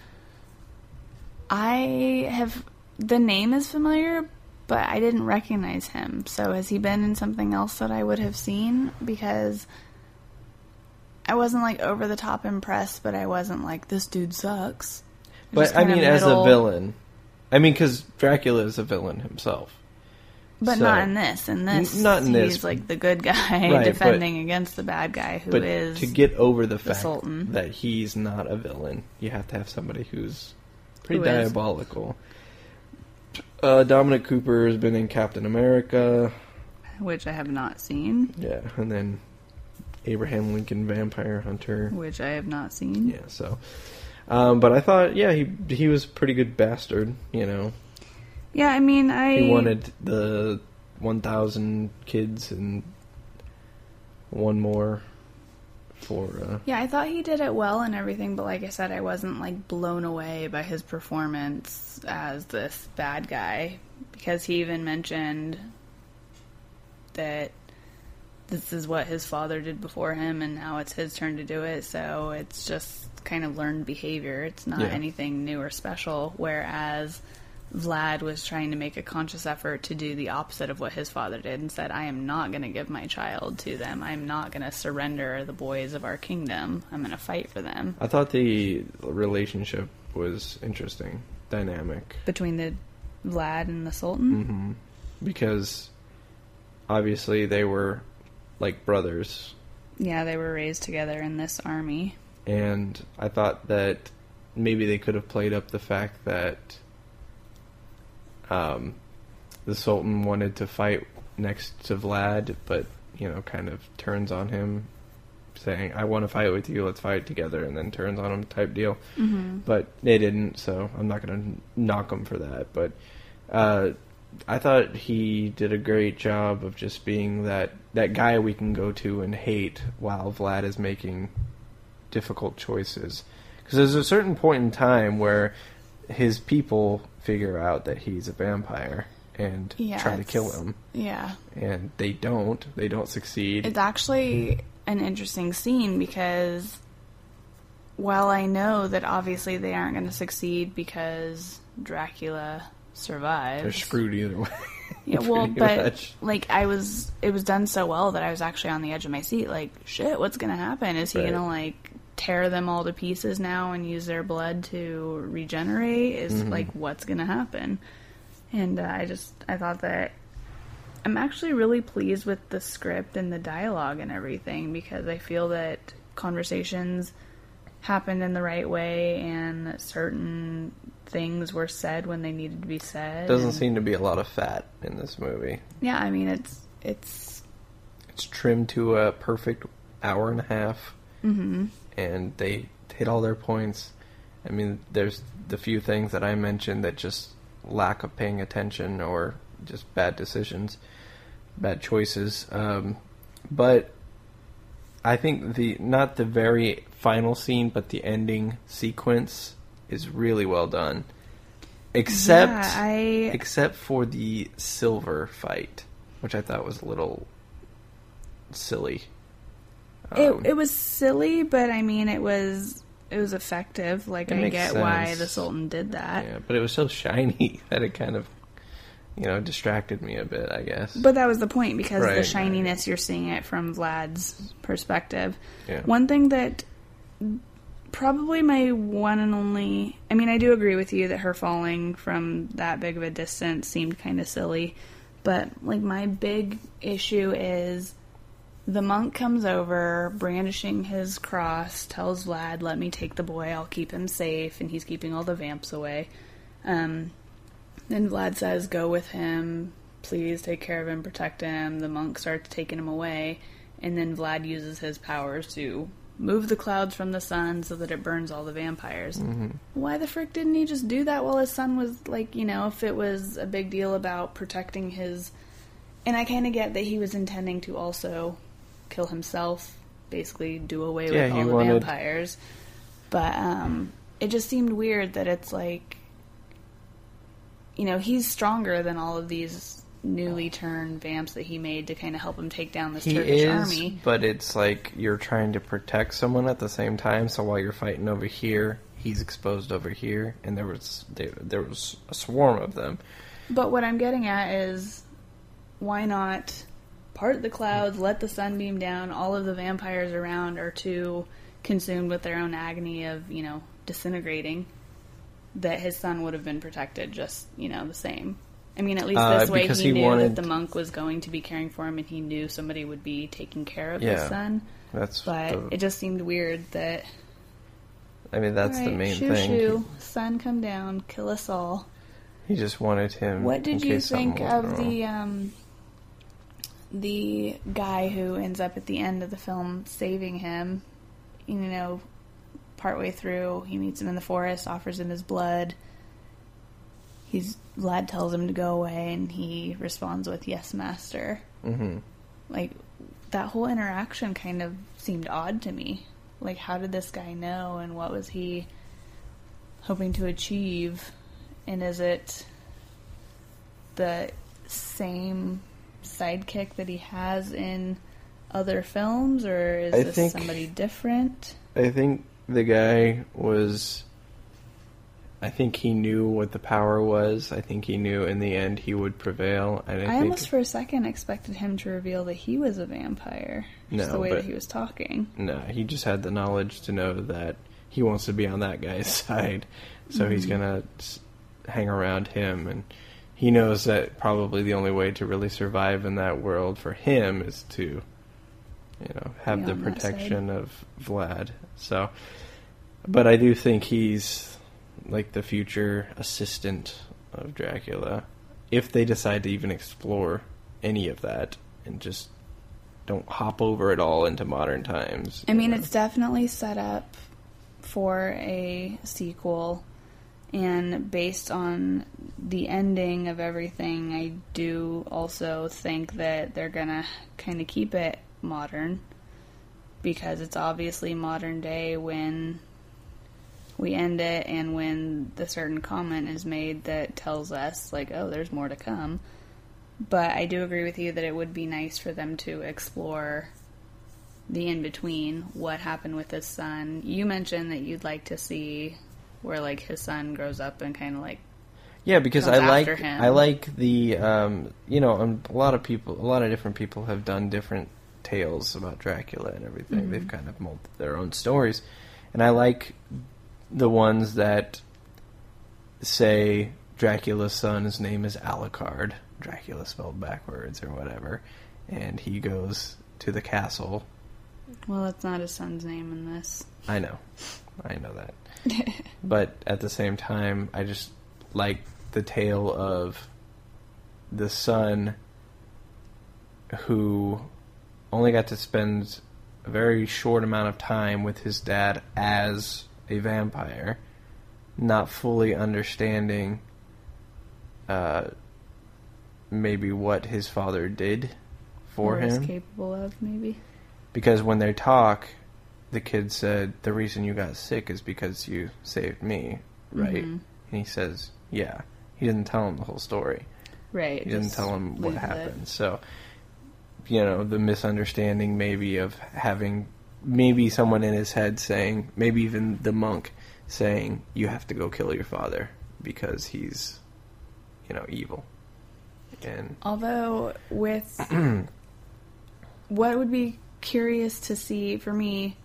I have... The name is familiar, but I didn't recognize him. So has he been in something else that I would have seen? Because I wasn't, like, over-the-top impressed, but I wasn't like, this dude sucks. But, I mean, as a villain. I mean, because Dracula is a villain himself. But so, not in this. In this, not in he's, this. like, the good guy right, defending but, against the bad guy who but is to get over the, the fact Sultan. that he's not a villain, you have to have somebody who's pretty who diabolical. Uh, Dominic Cooper has been in Captain America. Which I have not seen. Yeah, and then Abraham Lincoln Vampire Hunter. Which I have not seen. Yeah, so... Um, but I thought, yeah, he he was a pretty good bastard, you know. Yeah, I mean, I... He wanted the one thousand kids and one more for... Uh, yeah, I thought he did it well and everything, but like I said, I wasn't, like, blown away by his performance as this bad guy. Because he even mentioned that this is what his father did before him, and now it's his turn to do it, so it's just kind of learned behavior. It's not yeah. anything new or special, whereas Vlad was trying to make a conscious effort to do the opposite of what his father did and said, I am not going to give my child to them. I'm not going to surrender the boys of our kingdom. I'm going to fight for them. I thought the relationship was interesting, dynamic. Between the Vlad and the Sultan? Mm-hmm. Because obviously they were like brothers. Yeah, they were raised together in this army. And I thought that maybe they could have played up the fact that um, the Sultan wanted to fight next to Vlad, but, you know, kind of turns on him, saying, I want to fight with you, let's fight together, and then turns on him type deal. Mm-hmm. But they didn't, so I'm not going to knock him for that. But uh, I thought he did a great job of just being that, that guy we can go to and hate while Vlad is making difficult choices. Because there's a certain point in time where his people figure out that he's a vampire and yeah, try to kill him. Yeah. And they don't. They don't succeed. It's actually an interesting scene because while I know that obviously they aren't going to succeed because Dracula survives. They're screwed either way. Yeah, well, but much. like I was, it was done so well that I was actually on the edge of my seat. Like, shit, what's going to happen? Is he right. going to like tear them all to pieces now and use their blood to regenerate? Is mm-hmm. like what's going to happen? And uh, I just, I thought that I'm actually really pleased with the script and the dialogue and everything because I feel that conversations happened in the right way and certain things were said when they needed to be said. Doesn't and, seem to be a lot of fat in this movie. Yeah, I mean, it's, it's... It's trimmed to a perfect hour and a half. Mm-hmm. And they hit all their points. I mean, there's the few things that I mentioned that just lack of paying attention or just bad decisions, bad choices. Um, but I think the not the very final scene, but the ending sequence is really well done. Except, yeah, I... except for the silver fight. which I thought was a little silly. Um, it it was silly, but I mean, it was it was effective. Like, I get sense. why the Sultan did that. Yeah, but it was so shiny that it kind of, you know, distracted me a bit, I guess. But that was the point, because Right, the shininess, right. you're seeing it from Vlad's perspective. Yeah. One thing that probably my one and only... I mean, I do agree with you that her falling from that big of a distance seemed kind of silly. But, like, my big issue is the monk comes over, brandishing his cross, tells Vlad, let me take the boy, I'll keep him safe, and he's keeping all the vamps away. Um... Then Vlad says, go with him, please take care of him, protect him. The monk starts taking him away, and then Vlad uses his powers to move the clouds from the sun so that it burns all the vampires. Mm-hmm. Why the frick didn't he just do that while his son was, like, you know, if it was a big deal about protecting his... And I kind of get that he was intending to also kill himself, basically do away Yeah, with he all the wanted- vampires. But um, it just seemed weird that it's like... You know, he's stronger than all of these newly turned vamps that he made to kind of help him take down this He Turkish is, army. but it's like you're trying to protect someone at the same time, so while you're fighting over here, he's exposed over here, and there was there, there was a swarm of them. But what I'm getting at is, why not part the clouds, let the sun beam down, all of the vampires around are too consumed with their own agony of, you know, disintegrating, that his son would have been protected just, you know, the same. I mean, at least Uh, this way because he, he knew wanted- that the monk was going to be caring for him, and he knew somebody would be taking care of Yeah. his son. That's But the, it just seemed weird that... I mean, that's all the right, main shoo thing. Shoo, sun come down, kill us all. He just wanted him. What in did you case something think wasn't of wrong. the um, the guy who ends up at the end of the film saving him? You know, partway through, he meets him in the forest, offers him his blood. He's Vlad tells him to go away, and he responds with "Yes, master." Mm-hmm. Like, that whole interaction kind of seemed odd to me. Like, how did this guy know, and what was he hoping to achieve? And is it the same sidekick that he has in other films, or is I this think- somebody different? I think the guy was... I think he knew what the power was. I think he knew in the end he would prevail. And I, I think almost for a second expected him to reveal that he was a vampire. Just No, the way but- that he was talking. No, he just had the knowledge to know that he wants to be on that guy's side. So he's Mm-hmm. going to hang around him. And he knows that probably the only way to really survive in that world for him is to, you know, have Be the on that protection of Vlad. So, but I do think he's like the future assistant of Dracula. If they decide to even explore any of that and just don't hop over it all into modern times. I you mean, know. it's definitely set up for a sequel, and based on the ending of everything, I do also think that they're gonna kind of keep it modern, because it's obviously modern day when we end it, and when the certain comment is made that tells us, like, oh, there's more to come. But I do agree with you that it would be nice for them to explore the in-between, what happened with his son. You mentioned that you'd like to see where, like, his son grows up and kind of, like, Yeah, because comes I like after him. I like the um, you know, um, a lot of people, a lot of different people have done different tales about Dracula and everything. Mm-hmm. They've kind of molded their own stories, and I like the ones that say Dracula's son's name is Alucard, Dracula spelled backwards or whatever, and he goes to the castle. well, that's not his son's name in this. I know, I know that, but at the same time, I just like the tale of the son who only got to spend a very short amount of time with his dad as a vampire, not fully understanding uh, maybe what his father did for or is him. capable of, maybe. Because when they talk, the kid said, the reason you got sick is because you saved me, right? Mhm. And he says, yeah. He didn't tell him the whole story. Right. He doesn't just tell him what leaves it. happened. So, you know, the misunderstanding maybe of having maybe someone in his head saying, maybe even the monk saying, you have to go kill your father because he's, you know, evil. And although with what would be curious to see for me,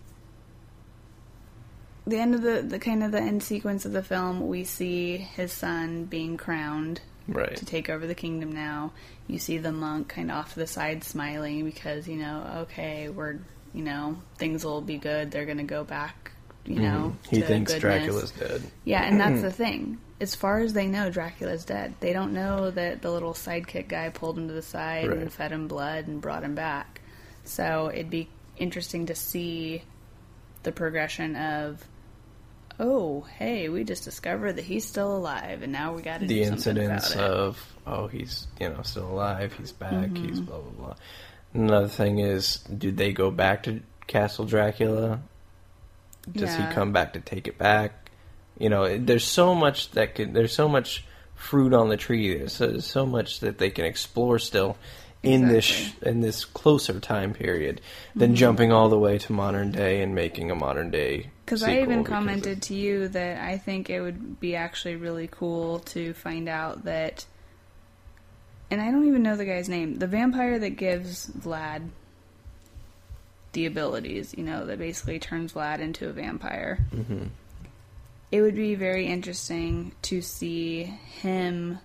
the end of the, the kind of the end sequence of the film, we see his son being crowned right. to take over the kingdom now. You see the monk kind of off to the side smiling because, you know, okay, we're, you know, things will be good. They're going to go back, you know, mm-hmm. He to thinks goodness. Dracula's dead. Yeah, and that's the thing. As far as they know, Dracula's dead. They don't know that the little sidekick guy pulled him to the side right. and fed him blood and brought him back. So it'd be interesting to see the progression of, oh, hey, we just discovered that he's still alive, and now we got to do something about it. The incidents of, oh, he's, you know, still alive, he's back, mm-hmm. he's blah, blah, blah. Another thing is, do they go back to Castle Dracula? Does yeah. he come back to take it back? You know, there's so much that could, there's so much fruit on the tree. There's so, so much that they can explore still in exactly. this in this closer time period than mm-hmm. jumping all the way to modern day and making a modern day. Because I even commented to you that I think it would be actually really cool to find out that, and I don't even know the guy's name, the vampire that gives Vlad the abilities, you know, that basically turns Vlad into a vampire. Mm-hmm. It would be very interesting to see him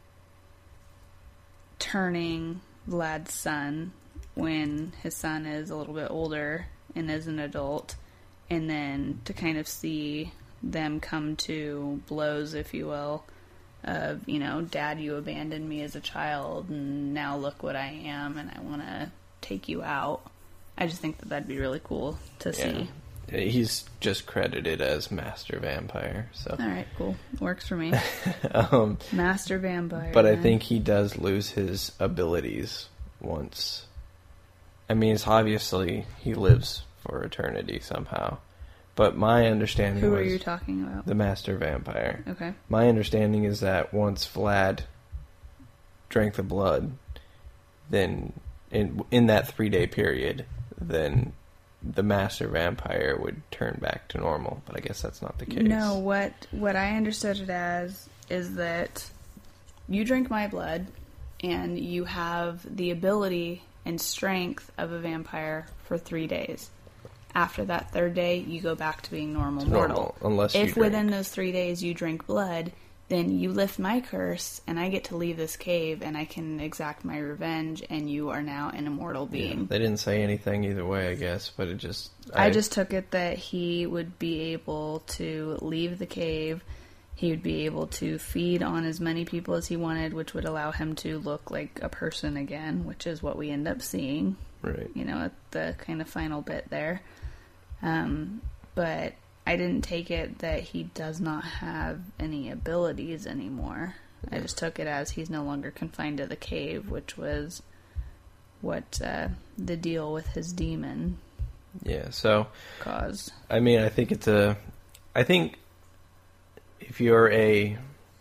turning Vlad's son when his son is a little bit older and is an adult, and then to kind of see them come to blows, if you will, of, you know, Dad, you abandoned me as a child, and now look what I am, and I want to take you out. I just think that that'd be really cool to yeah. see. He's just credited as Master Vampire, so. Alright, cool. Works for me. um, Master Vampire. But man. I think he does lose his abilities once. I mean, it's obviously he lives for eternity somehow. But my understanding Who was... are you talking about? The Master Vampire. Okay. My understanding is that once Vlad drank the blood, then in in that three-day period, then the Master Vampire would turn back to normal. But I guess that's not the case. No, what what I understood it as is that you drink my blood, and you have the ability and strength of a vampire for three days. After that third day, you go back to being normal It's mortal. normal, unless you if drink. within those three days you drink blood, then you lift my curse, and I get to leave this cave, and I can exact my revenge, and you are now an immortal being. Yeah, they didn't say anything either way, I guess, but it just... I, I just took it that he would be able to leave the cave. He would be able to feed on as many people as he wanted, which would allow him to look like a person again, which is what we end up seeing. Right. You know, at the kind of final bit there. Um, but I didn't take it that he does not have any abilities anymore. I just took it as he's no longer confined to the cave, which was what uh, the deal with his demon Yeah, so... caused. I mean, I think it's a... I think if you're a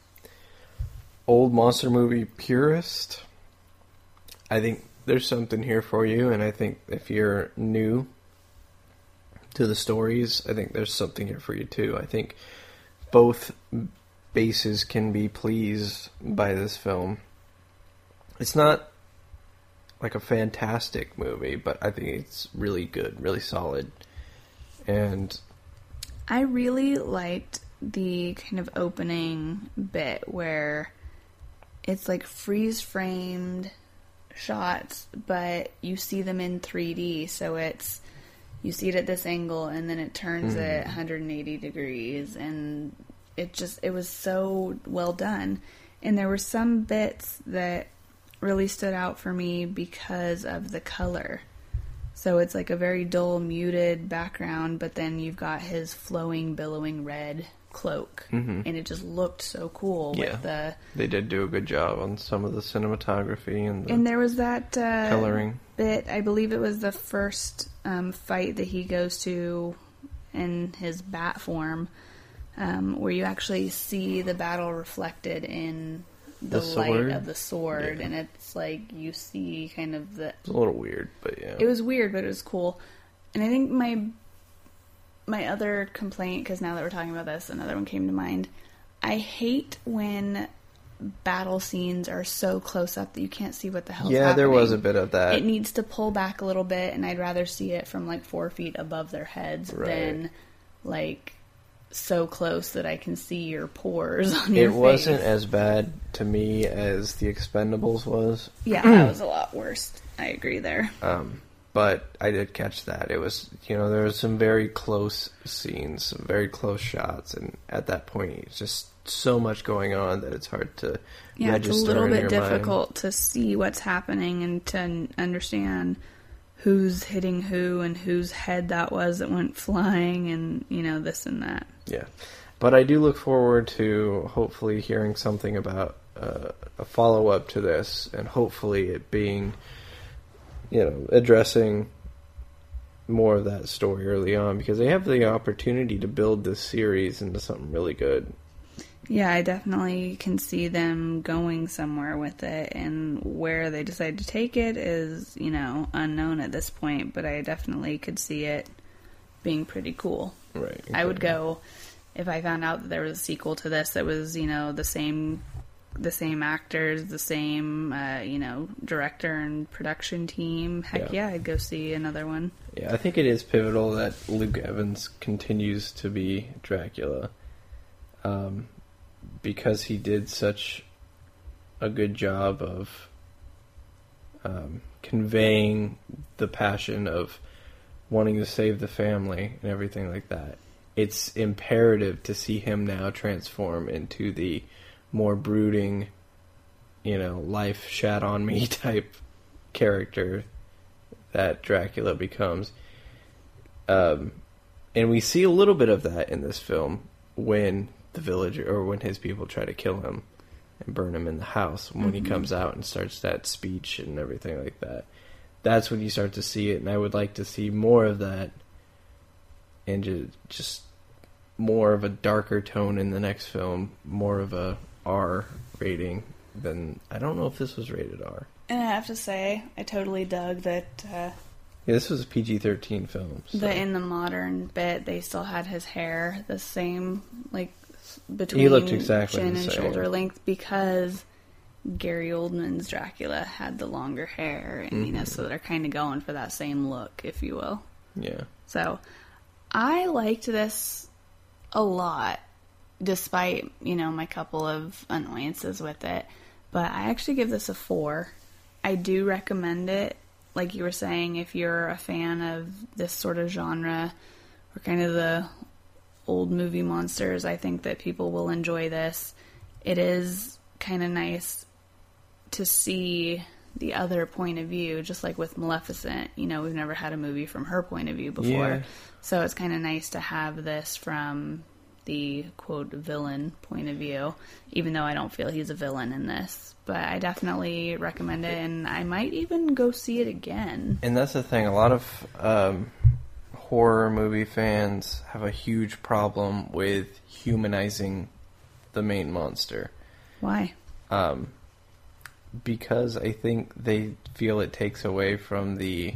old monster movie purist, I think there's something here for you, and I think if you're new to the stories, I think there's something here for you too. I think both bases can be pleased by this film. It's not like a fantastic movie, but I think it's really good, really solid. And I really liked the kind of opening bit where it's like freeze-framed shots, but you see them in three D, so it's you see it at this angle, and then it turns Mm. at one hundred eighty degrees, and it just, it was so well done. And there were some bits that really stood out for me because of the color. So it's like a very dull, muted background, but then you've got his flowing, billowing red cloak, Mhm. and it just looked so cool Yeah. with the... they did do a good job on some of the cinematography and the And there was that uh, coloring. bit, I believe it was the first um, fight that he goes to in his bat form, um, where you actually see the battle reflected in the, The light sword? of the sword, Yeah. and it's like you see kind of the. It's a little weird, but yeah. It was weird, but it was cool. And I think my my other complaint, because now that we're talking about this, another one came to mind. I hate when battle scenes are so close up that you can't see what the hell's yeah, happening. there was a bit of that. It needs to pull back a little bit, and I'd rather see it from like four feet above their heads Right. than like so close that I can see your pores on your It face. wasn't as bad to me as The Expendables was. Yeah, that was a lot worse. I agree there. Um, but I did catch that. It was, you know, there was some very close scenes, some very close shots, and at that point, it's just so much going on that it's hard to Yeah, register it's a little in bit your difficult mind. to see what's happening and to n- understand who's hitting who and whose head that was that went flying and, you know, this and that. Yeah. But I do look forward to hopefully hearing something about uh, a follow-up to this, and hopefully it being, you know, addressing more of that story early on, because they have the opportunity to build this series into something really good. Yeah, I definitely can see them going somewhere with it, and where they decide to take it is, you know, unknown at this point, but I definitely could see it being pretty cool. Right. I would exactly. go, if I found out that there was a sequel to this that was, you know, the same the same actors, the same, uh, you know, director and production team, heck Yeah. yeah, I'd go see another one. Yeah, I think it is pivotal that Luke Evans continues to be Dracula, um, because he did such a good job of um, conveying the passion of wanting to save the family and everything like that. It's imperative to see him now transform into the more brooding, you know, life shat on me type character that Dracula becomes. Um, and we see a little bit of that in this film when the villager, or when his people try to kill him and burn him in the house. When Mm-hmm. he comes out and starts that speech and everything like that. That's when you start to see it, and I would like to see more of that, and ju- just more of a darker tone in the next film, more of a R rating than, I don't know if this was rated R. And I have to say, I totally dug that uh, Yeah, this was a P G thirteen film. So. that in the modern bit, they still had his hair the same, like, between He looked exactly chin the and same. shoulder length, because Gary Oldman's Dracula had the longer hair, and, you know, so they're kind of going for that same look, if you will. Yeah. So, I liked this a lot, despite, you know, my couple of annoyances with it. But I actually give this a four. I do recommend it, like you were saying, if you're a fan of this sort of genre, or kind of the old movie monsters, I think that people will enjoy this. It is kind of nice to see the other point of view, just like with Maleficent. You know, we've never had a movie from her point of view before. Yeah. So it's kind of nice to have this from the, quote, villain point of view, even though I don't feel he's a villain in this. But I definitely recommend it, and I might even go see it again. And that's the thing. A lot of um, horror movie fans have a huge problem with humanizing the main monster. Why? Um, because I think they feel it takes away from the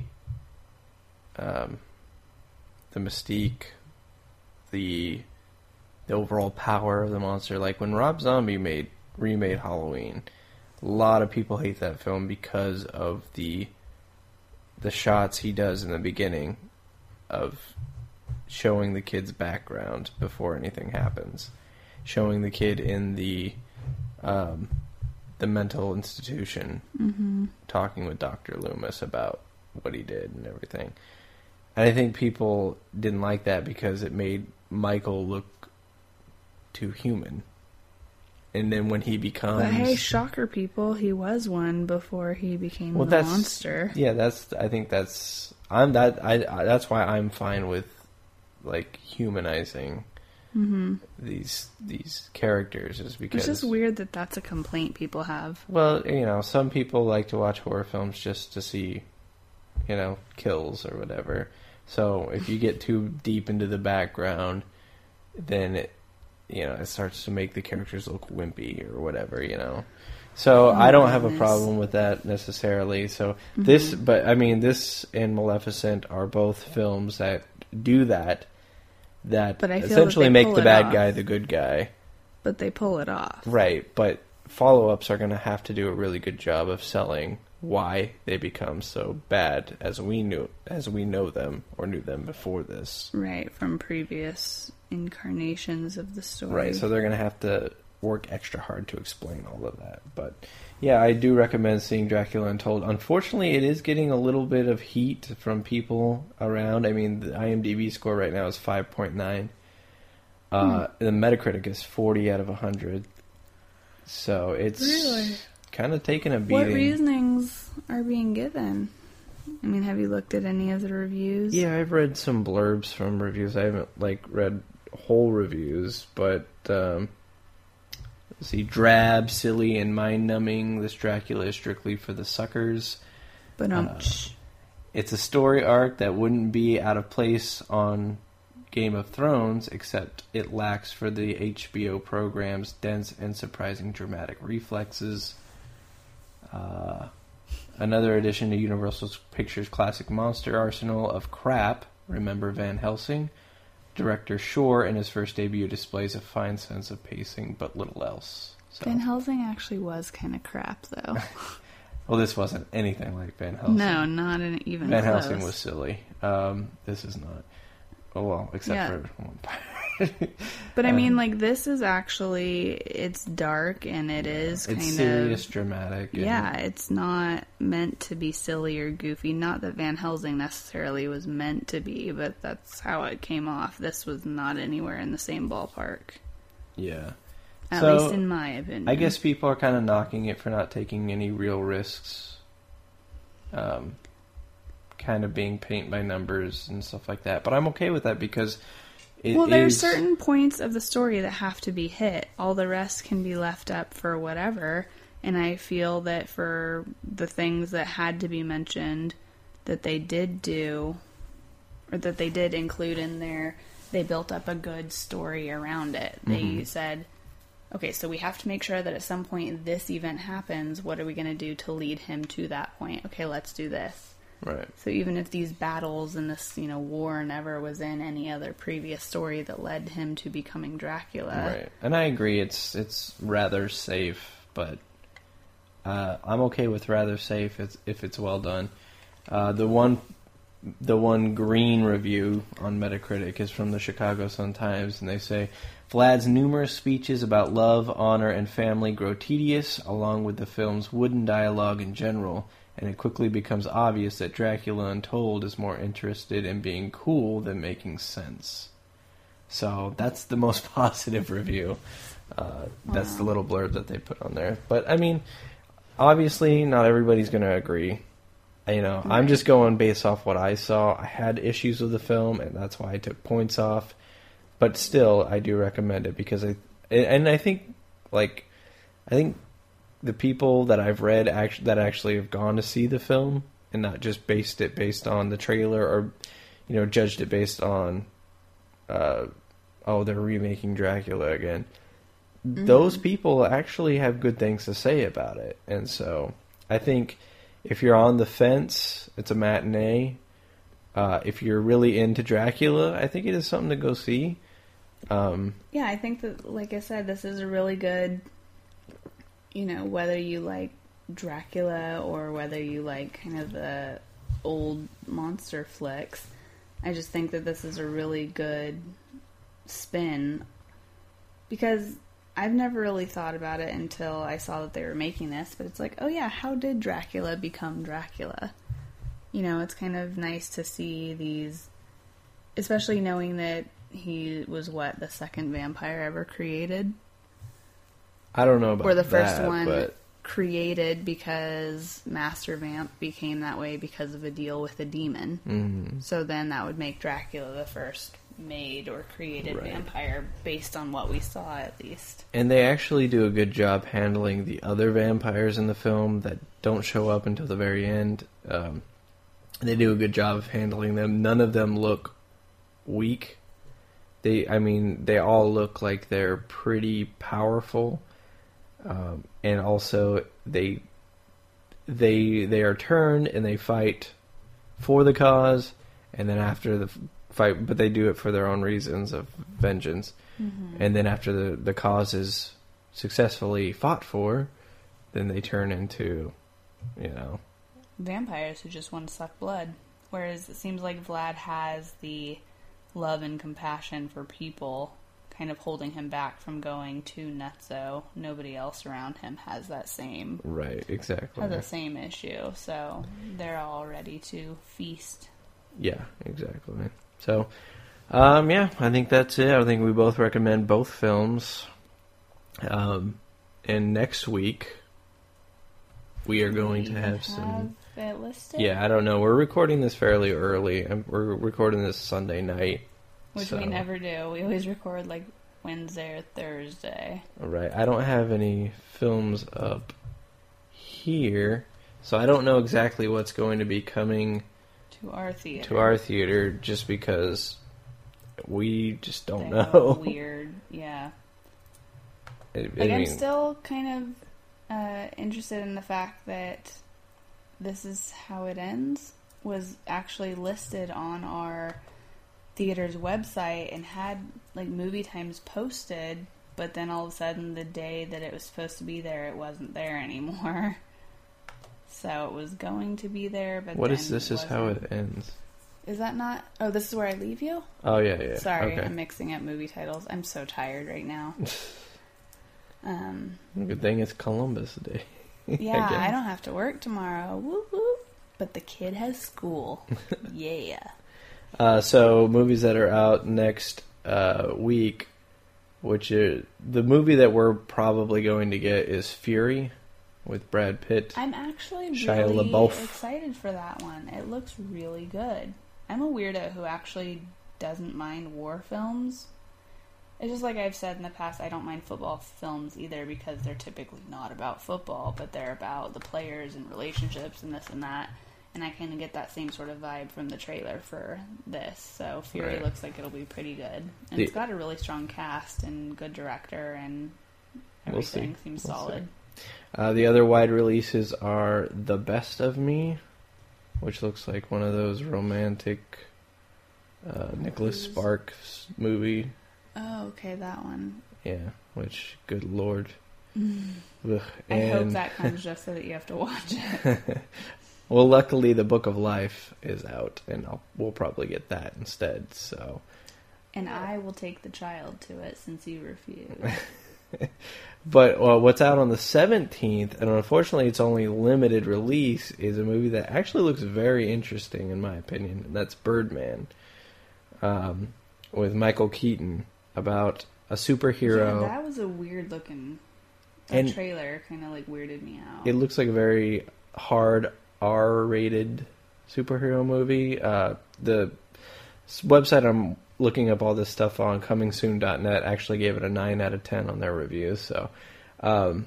um, the mystique, the the overall power of the monster. Like when Rob Zombie made remade Halloween, a lot of people hate that film because of the the shots he does in the beginning of showing the kid's background before anything happens, showing the kid in the um, the mental institution, Mm-hmm. talking with Doctor Loomis about what he did and everything. And I think people didn't like that because it made Michael look too human. And then when he becomes... But hey, shocker, people, he was one before he became well, the that's, monster. Yeah, that's. I think that's. I'm that. I. I that's why I'm fine with, like, humanizing Mm-hmm. these these characters, is because It's just weird that that's a complaint people have. Well, you know, some people like to watch horror films just to see, you know, kills or whatever. So if you get too deep into the background, then it, you know, it starts to make the characters look wimpy or whatever, you know. So Oh I don't my have a goodness. problem with that necessarily. So Mm-hmm. this, but I mean, this and Maleficent are both films that do that. That But I feel essentially that they make pull the it bad off. guy the good guy. But they pull it off. Right, but follow-ups are going to have to do a really good job of selling why they become so bad as we knew, as we know them or knew them before this. Right, from previous incarnations of the story. Right, so they're going to have to work extra hard to explain all of that. But yeah, I do recommend seeing Dracula Untold. Unfortunately, it is getting a little bit of heat from people around. I mean, the IMDb score right now is five point nine. Uh, Hmm. The Metacritic is forty out of one hundred. So it's Really? kind of taking a beating. What reasonings are being given? I mean, have you looked at any of the reviews? Yeah, I've read some blurbs from reviews. I haven't like read whole reviews, but um, let's see, drab, silly, and mind-numbing. This Dracula is strictly for the suckers. But um, Uh, It's a story arc that wouldn't be out of place on Game of Thrones, except it lacks for the H B O program's dense and surprising dramatic reflexes. Uh, another addition to Universal Pictures' classic monster arsenal of crap. Remember Van Helsing? Director Shore, in his first debut, displays a fine sense of pacing, but little else. So. Van Helsing actually was kind of crap, though. Well, this wasn't anything like Van Helsing. No, not an, even Van close. Helsing was silly. Um, this is not. Oh, well, except Yeah. for one part. But I mean, Um, like, this is actually, it's dark and it is kind It's of... serious, dramatic. and- Yeah, it's not meant to be silly or goofy. Not that Van Helsing necessarily was meant to be, but that's how it came off. This was not anywhere in the same ballpark. Yeah. At So, least in my opinion. I guess people are kind of knocking it for not taking any real risks. Um, kind of being paint by numbers and stuff like that. But I'm okay with that because it well, there is... are certain points of the story that have to be hit. All the rest can be left up for whatever. And I feel that for the things that had to be mentioned, that they did do, or that they did include in there, they built up a good story around it. They Mm-hmm. said, okay, so we have to make sure that at some point this event happens. What are we going to do to lead him to that point? Okay, let's do this. Right. So even if these battles and this, you know, war never was in any other previous story that led him to becoming Dracula. Right. And I agree, it's it's rather safe, but uh, I'm okay with rather safe if, if it's well done. Uh, the one the one green review on Metacritic is from the Chicago Sun-Times, and they say, Vlad's numerous speeches about love, honor, and family grow tedious, along with the film's wooden dialogue in general, and it quickly becomes obvious that Dracula Untold is more interested in being cool than making sense. So that's the most positive review. Uh, that's the little blurb that they put on there. But, I mean, obviously not everybody's going to agree. You know, I'm just going based off what I saw. I had issues with the film, and that's why I took points off. But still, I do recommend it because I... And I think, like, I think the people that I've read actually, that actually have gone to see the film and not just based it based on the trailer or, you know, judged it based on, uh, oh, they're remaking Dracula again. Mm-hmm. Those people actually have good things to say about it. And so I think if you're on the fence, it's a matinee. Uh, if you're really into Dracula, I think it is something to go see. Um, Yeah, I think that, like I said, this is a really good, you know, whether you like Dracula or whether you like kind of the old monster flicks, I just think that this is a really good spin because I've never really thought about it until I saw that they were making this, but it's like, oh yeah, how did Dracula become Dracula? You know, it's kind of nice to see these, especially knowing that he was, what, the second vampire ever created? I don't know about Or the first that, one but created because Master Vamp became that way because of a deal with a demon. mm, So then that would make Dracula the first made or created Right. vampire based on what we saw, at least. and they actually do a good job handling the other vampires in the film that don't show up until the very end. Um, they do a good job of handling them. None of them look weak. They, I mean, they all look like they're pretty powerful. Um, and also they they they are turned and they fight for the cause, and then after the fight, but they do it for their own reasons of vengeance. Mm-hmm. And then after the, the cause is successfully fought for, then they turn into, you know... vampires who just want to suck blood. Whereas it seems like Vlad has the love and compassion for people kind of holding him back from going too nutso. Nobody else around him has that same... Right, exactly. Has the same issue. So they're all ready to feast. Yeah, exactly. So, um, yeah, I think that's it. I think we both recommend both films. Um, and next week, we are going we to have, have some... it listed? Yeah, I don't know. We're recording this fairly early. We're recording this Sunday night. Which so. we never do. We always record like Wednesday or Thursday. Right. I don't have any films up here, so I don't know exactly what's going to be coming to our theater. To our theater, just because we just don't they know. Weird, yeah. It, like I I'm mean, still kind of uh, interested in the fact that This Is How It Ends was actually listed on our theater's website and had like movie times posted, but then all of a sudden the day that it was supposed to be there, it wasn't there anymore. So it was going to be there, but what then is This Is How It Ends? Is that not? Oh, This Is Where I Leave You? Oh yeah, yeah. Sorry, okay. I'm mixing up movie titles. I'm so tired right now. um, Good thing it's Columbus Day. Yeah, I, I don't have to work tomorrow. Woo woo. But the kid has school. Yeah. Uh, so movies that are out next uh, week, which is the movie that we're probably going to get is Fury with Brad Pitt. I'm actually Shia really LaBeouf. excited for that one. It looks really good. I'm a weirdo who actually doesn't mind war films. It's just like I've said in the past, I don't mind football films either because they're typically not about football, but they're about the players and relationships and this and that. And I kind of get that same sort of vibe from the trailer for this. So Fury Right. looks like it'll be pretty good. And The, it's got a really strong cast and good director and We'll everything see. seems We'll solid. see. Uh, the other wide releases are The Best of Me, which looks like one of those romantic uh, Nicholas Sparks movie. Oh, okay, that one. Yeah, which, good lord. Ugh, I and, hope that comes just so that you have to watch it. well, luckily the Book of Life is out, and I'll, we'll probably get that instead. So, And I will take the child to it since you refuse. But uh, what's out on the seventeenth, and unfortunately it's only limited release, is a movie that actually looks very interesting in my opinion, and that's Birdman, um, with Michael Keaton, about a superhero. Yeah, that was a weird looking that And trailer. Kind of like weirded me out. It looks like a very hard R-rated superhero movie. Uh, the website I'm looking up all this stuff on, coming soon dot net, actually gave it a nine out of ten on their reviews. So um,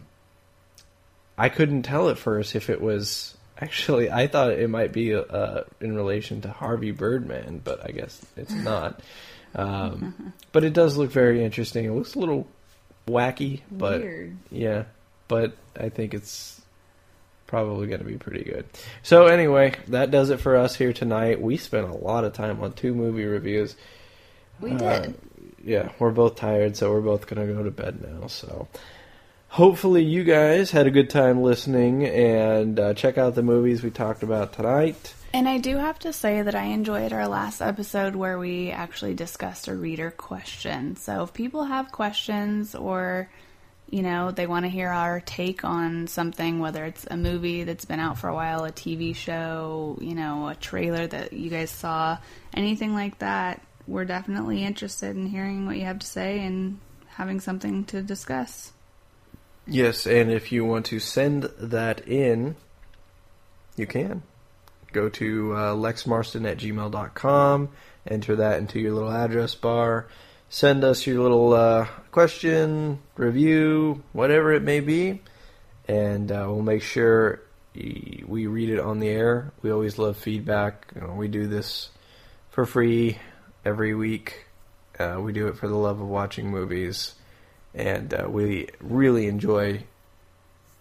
I couldn't tell at first if it was... Actually, I thought it might be uh, in relation to Harvey Birdman, but I guess it's not. Um, but it does look very interesting. It looks a little wacky, but Weird. yeah. But I think it's probably going to be pretty good. So anyway, that does it for us here tonight. We spent a lot of time on two movie reviews. We Uh, did. yeah, we're both tired, so we're both going to go to bed now. So hopefully you guys had a good time listening, and uh, check out the movies we talked about tonight. And I do have to say that I enjoyed our last episode where we actually discussed a reader question. So if people have questions or, you know, they want to hear our take on something, whether it's a movie that's been out for a while, a T V show, you know, a trailer that you guys saw, anything like that, we're definitely interested in hearing what you have to say and having something to discuss. Yes, and if you want to send that in, you can. Go to uh, lexmarston at gmail dot com, enter that into your little address bar, send us your little uh, question, review, whatever it may be, and uh, we'll make sure we read it on the air. We always love feedback. You know, we do this for free every week. Uh, we do it for the love of watching movies, and uh, we really enjoy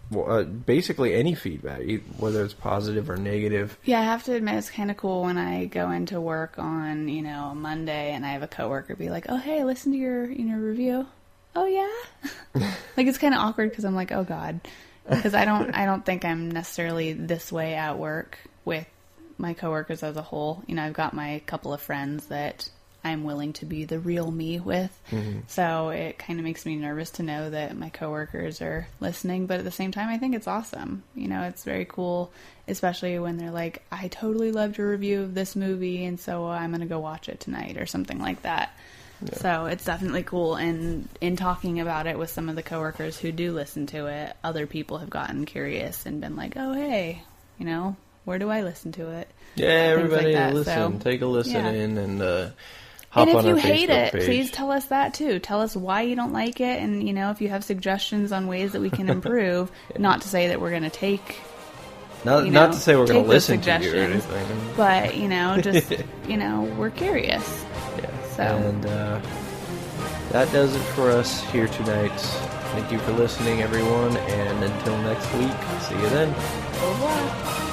well, uh, basically any feedback, e- whether it's positive or negative. Yeah, I have to admit it's kind of cool when I go into work on, you know, a Monday and I have a coworker be like, "Oh, hey, listen to your, you know, review." Oh, yeah? Like, it's kind of awkward because I'm like, oh, God. Because I don't, I don't think I'm necessarily this way at work with my coworkers as a whole. You know, I've got my couple of friends that I'm willing to be the real me with. Mm-hmm. So it kind of makes me nervous to know that my coworkers are listening. But at the same time, I think it's awesome. You know, it's very cool, especially when they're like, I totally loved your review of this movie, and so I'm going to go watch it tonight or something like that. Yeah. So it's definitely cool. And in talking about it with some of the coworkers who do listen to it, other people have gotten curious and been like, oh, hey, you know, where do I listen to it? Yeah, everybody like listen. So, take a listen yeah. in and uh, hop and on our Facebook page. And if you hate it, page. please tell us that too. Tell us why you don't like it. And, you know, if you have suggestions on ways that we can improve, yeah. not to say that we're going to take... Not, you know, not to say we're going to listen to you or anything. But, you know, just, you know, we're curious. Yeah. So. And uh, that does it for us here tonight. Thank you for listening, everyone. And until next week, see you then. Au revoir.